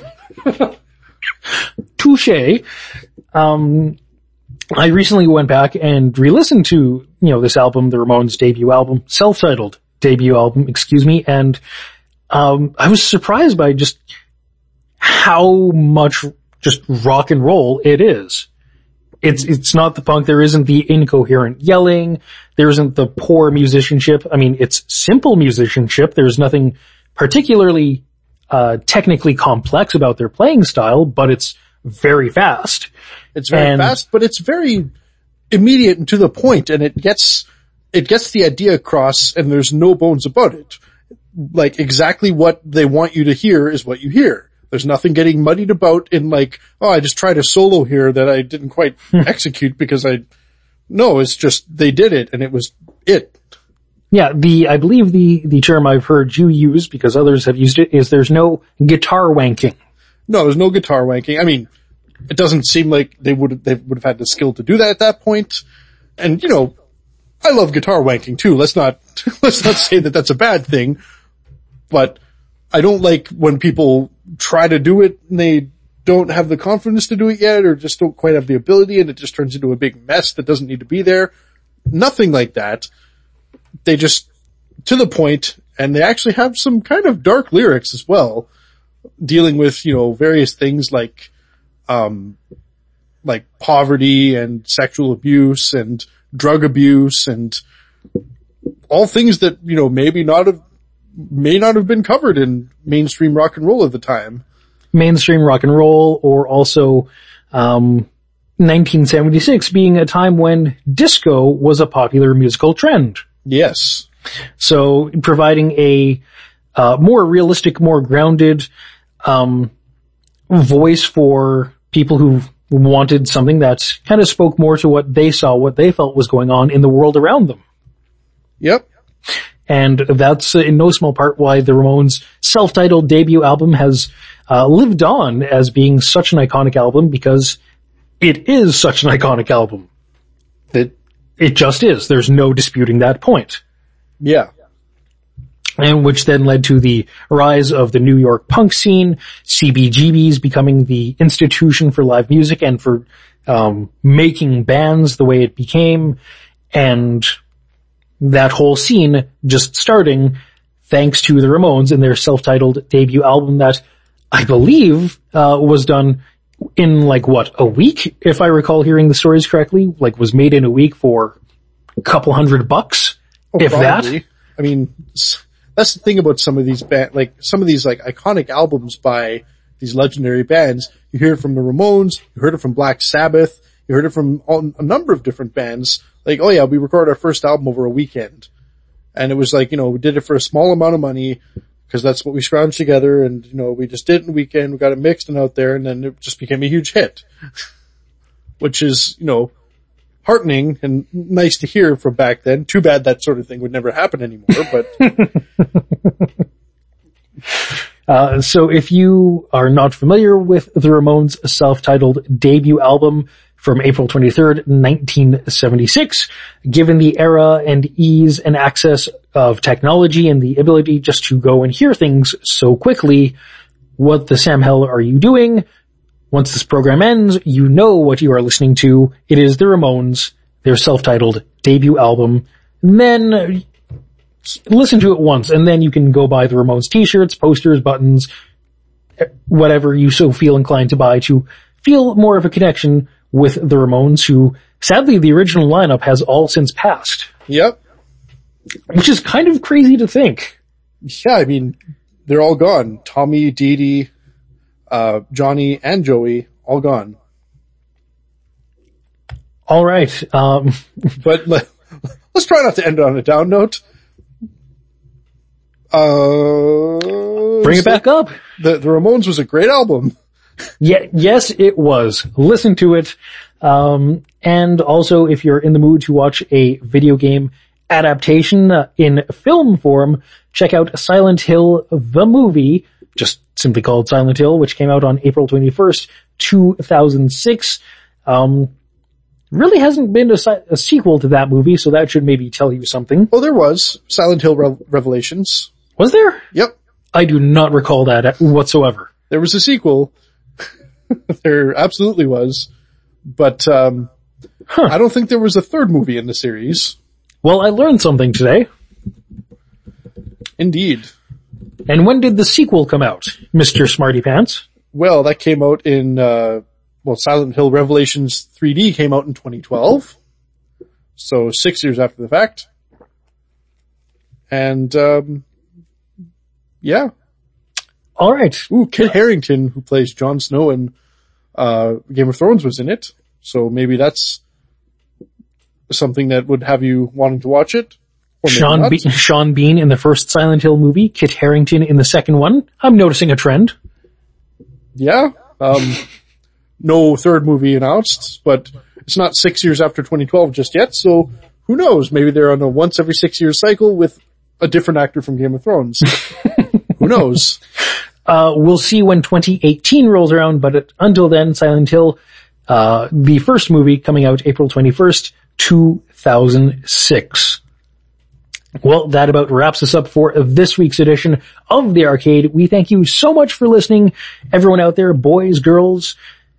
Touché. Um, I recently went back and re-listened to, you know, this album, the Ramones' debut album, self-titled debut album, excuse me, and, um, I was surprised by just how much just rock and roll it is. It's, it's not the punk. There isn't the incoherent yelling. There isn't the poor musicianship. I mean, it's simple musicianship. There's nothing particularly, uh, technically complex about their playing style, but it's very fast. It's very and, fast, but it's very immediate and to the point, and it gets, it gets the idea across, and there's no bones about it. Like, exactly what they want you to hear is what you hear. There's nothing getting muddied about in like, oh, I just tried a solo here that I didn't quite execute because I, no, it's just, they did it, and it was it. Yeah, the, I believe the, the term I've heard you use, because others have used it, is there's no guitar wanking. No, there's no guitar wanking. I mean, it doesn't seem like they would, they would have had the skill to do that at that point. And, you know, I love guitar wanking too. Let's not, let's not say that that's a bad thing, but I don't like when people try to do it and they don't have the confidence to do it yet, or just don't quite have the ability, and it just turns into a big mess that doesn't need to be there. Nothing like that. They just, to the point, and they actually have some kind of dark lyrics as well, dealing with, you know, various things like, um, like poverty and sexual abuse and drug abuse and all things that, you know, maybe not have, may not have been covered in mainstream rock and roll at the time. Mainstream rock and roll, or also, um, nineteen seventy-six being a time when disco was a popular musical trend. Yes. So providing a, uh, more realistic, more grounded, um, voice for people who wanted something that kind of spoke more to what they saw, what they felt was going on in the world around them. Yep. And that's uh, in no small part why the Ramones' self-titled debut album has uh, lived on as being such an iconic album, because it is such an iconic album. It, it just is. There's no disputing that point. Yeah. And which then led to the rise of the New York punk scene, C B G B's becoming the institution for live music and for um making bands the way it became, and that whole scene just starting thanks to the Ramones and their self-titled debut album that I believe uh was done in like what, a week, if I recall hearing the stories correctly, like was made in a week for a couple hundred bucks, oh, if probably. That. I mean, that's the thing about some of these band, like some of these like iconic albums by these legendary bands. You hear it from the Ramones, you heard it from Black Sabbath, you heard it from all, a number of different bands. Like, oh yeah, we recorded our first album over a weekend. And it was like, you know, we did it for a small amount of money because that's what we scrounged together, and, you know, we just did it in a weekend, we got it mixed and out there, and then it just became a huge hit. Which is, you know, heartening and nice to hear from back then. Too bad that sort of thing would never happen anymore, but. uh, so if you are not familiar with the Ramones' self-titled debut album from April twenty-third, nineteen seventy-six, given the era and ease and access of technology and the ability just to go and hear things so quickly, what the Sam hell are you doing? Once this program ends, you know what you are listening to. It is the Ramones, their self-titled debut album, then listen to it once, and then you can go buy the Ramones t-shirts, posters, buttons, whatever you so feel inclined to buy to feel more of a connection with the Ramones, who, sadly, the original lineup has all since passed. Yep. Which is kind of crazy to think. Yeah, I mean, they're all gone. Tommy, Dee Dee, uh, Johnny, and Joey, all gone. All right. Um, but let, let's try not to end on a down note. Uh, Bring it back up. The, the Ramones was a great album. Yeah, yes, it was. Listen to it. Um, and also, if you're in the mood to watch a video game adaptation uh, in film form, check out Silent Hill, the movie, just simply called Silent Hill, which came out on April twenty-first, two thousand six. Um, really hasn't been a, a sequel to that movie, so that should maybe tell you something. Oh, there was. Silent Hill Re- Revelations. Was there? Yep. I do not recall that whatsoever. There was a sequel. There absolutely was. But, um, huh. I don't think there was a third movie in the series. Well, I learned something today. Indeed. And when did the sequel come out, Mister Smarty Pants? Well, that came out in, uh, well, Silent Hill Revelations three D came out in twenty twelve. So six years after the fact. And, um, yeah. All right. Ooh, Kit Harington, who plays Jon Snow in, uh, Game of Thrones, was in it. So maybe that's something that would have you wanting to watch it. Or Sean, Be- Sean Bean in the first Silent Hill movie, Kit Harington in the second one. I'm noticing a trend. Yeah. Um, no third movie announced, but it's not six years after twenty twelve just yet, so who knows? Maybe they're on a once every six year cycle with a different actor from Game of Thrones. Who knows? Uh, we'll see when twenty eighteen rolls around, but until then, Silent Hill, uh, the first movie coming out April twenty-first, two thousand six. Well, that about wraps us up for this week's edition of The Arcade. We thank you so much for listening. Everyone out there, boys, girls,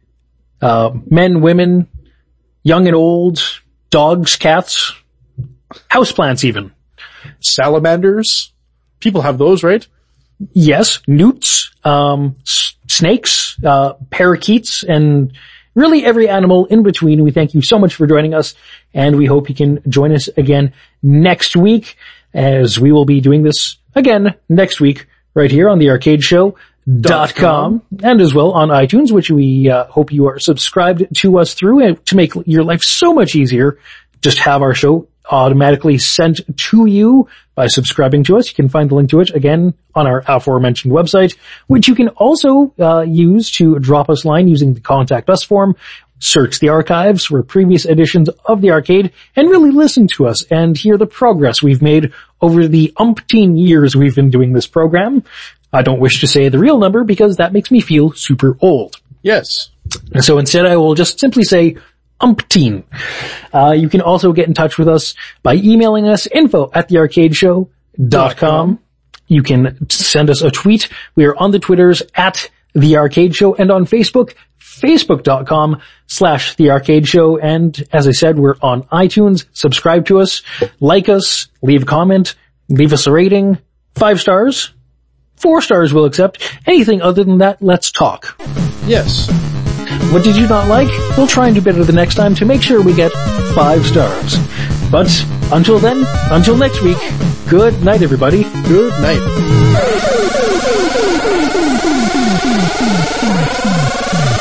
uh, men, women, young and old, dogs, cats, houseplants even. Salamanders. People have those, right? Yes, newts, um, s- snakes, uh, parakeets, and really every animal in between. We thank you so much for joining us, and we hope you can join us again next week, as we will be doing this again next week right here on the arcade show dot com, and as well on iTunes, which we uh, hope you are subscribed to us through, and to make your life so much easier, just have our show automatically sent to you by subscribing to us. You can find the link to it again on our aforementioned website, which you can also uh, use to drop us a line using the Contact Us form. Search the archives for previous editions of the arcade and really listen to us and hear the progress we've made over the umpteen years we've been doing this program. I don't wish to say the real number because that makes me feel super old. Yes. And so instead I will just simply say umpteen. Uh, you can also get in touch with us by emailing us info at the arcade show dot com. You can send us a tweet. We are on the Twitters at The Arcade Show and on Facebook, facebook.com slash The Arcade Show. And as I said, we're on iTunes. Subscribe to us, like us, leave a comment, leave us a rating. Five stars, four stars we'll accept. Anything other than that, let's talk. Yes. What did you not like? We'll try and do better the next time to make sure we get five stars. But until then, until next week, good night everybody. Good night.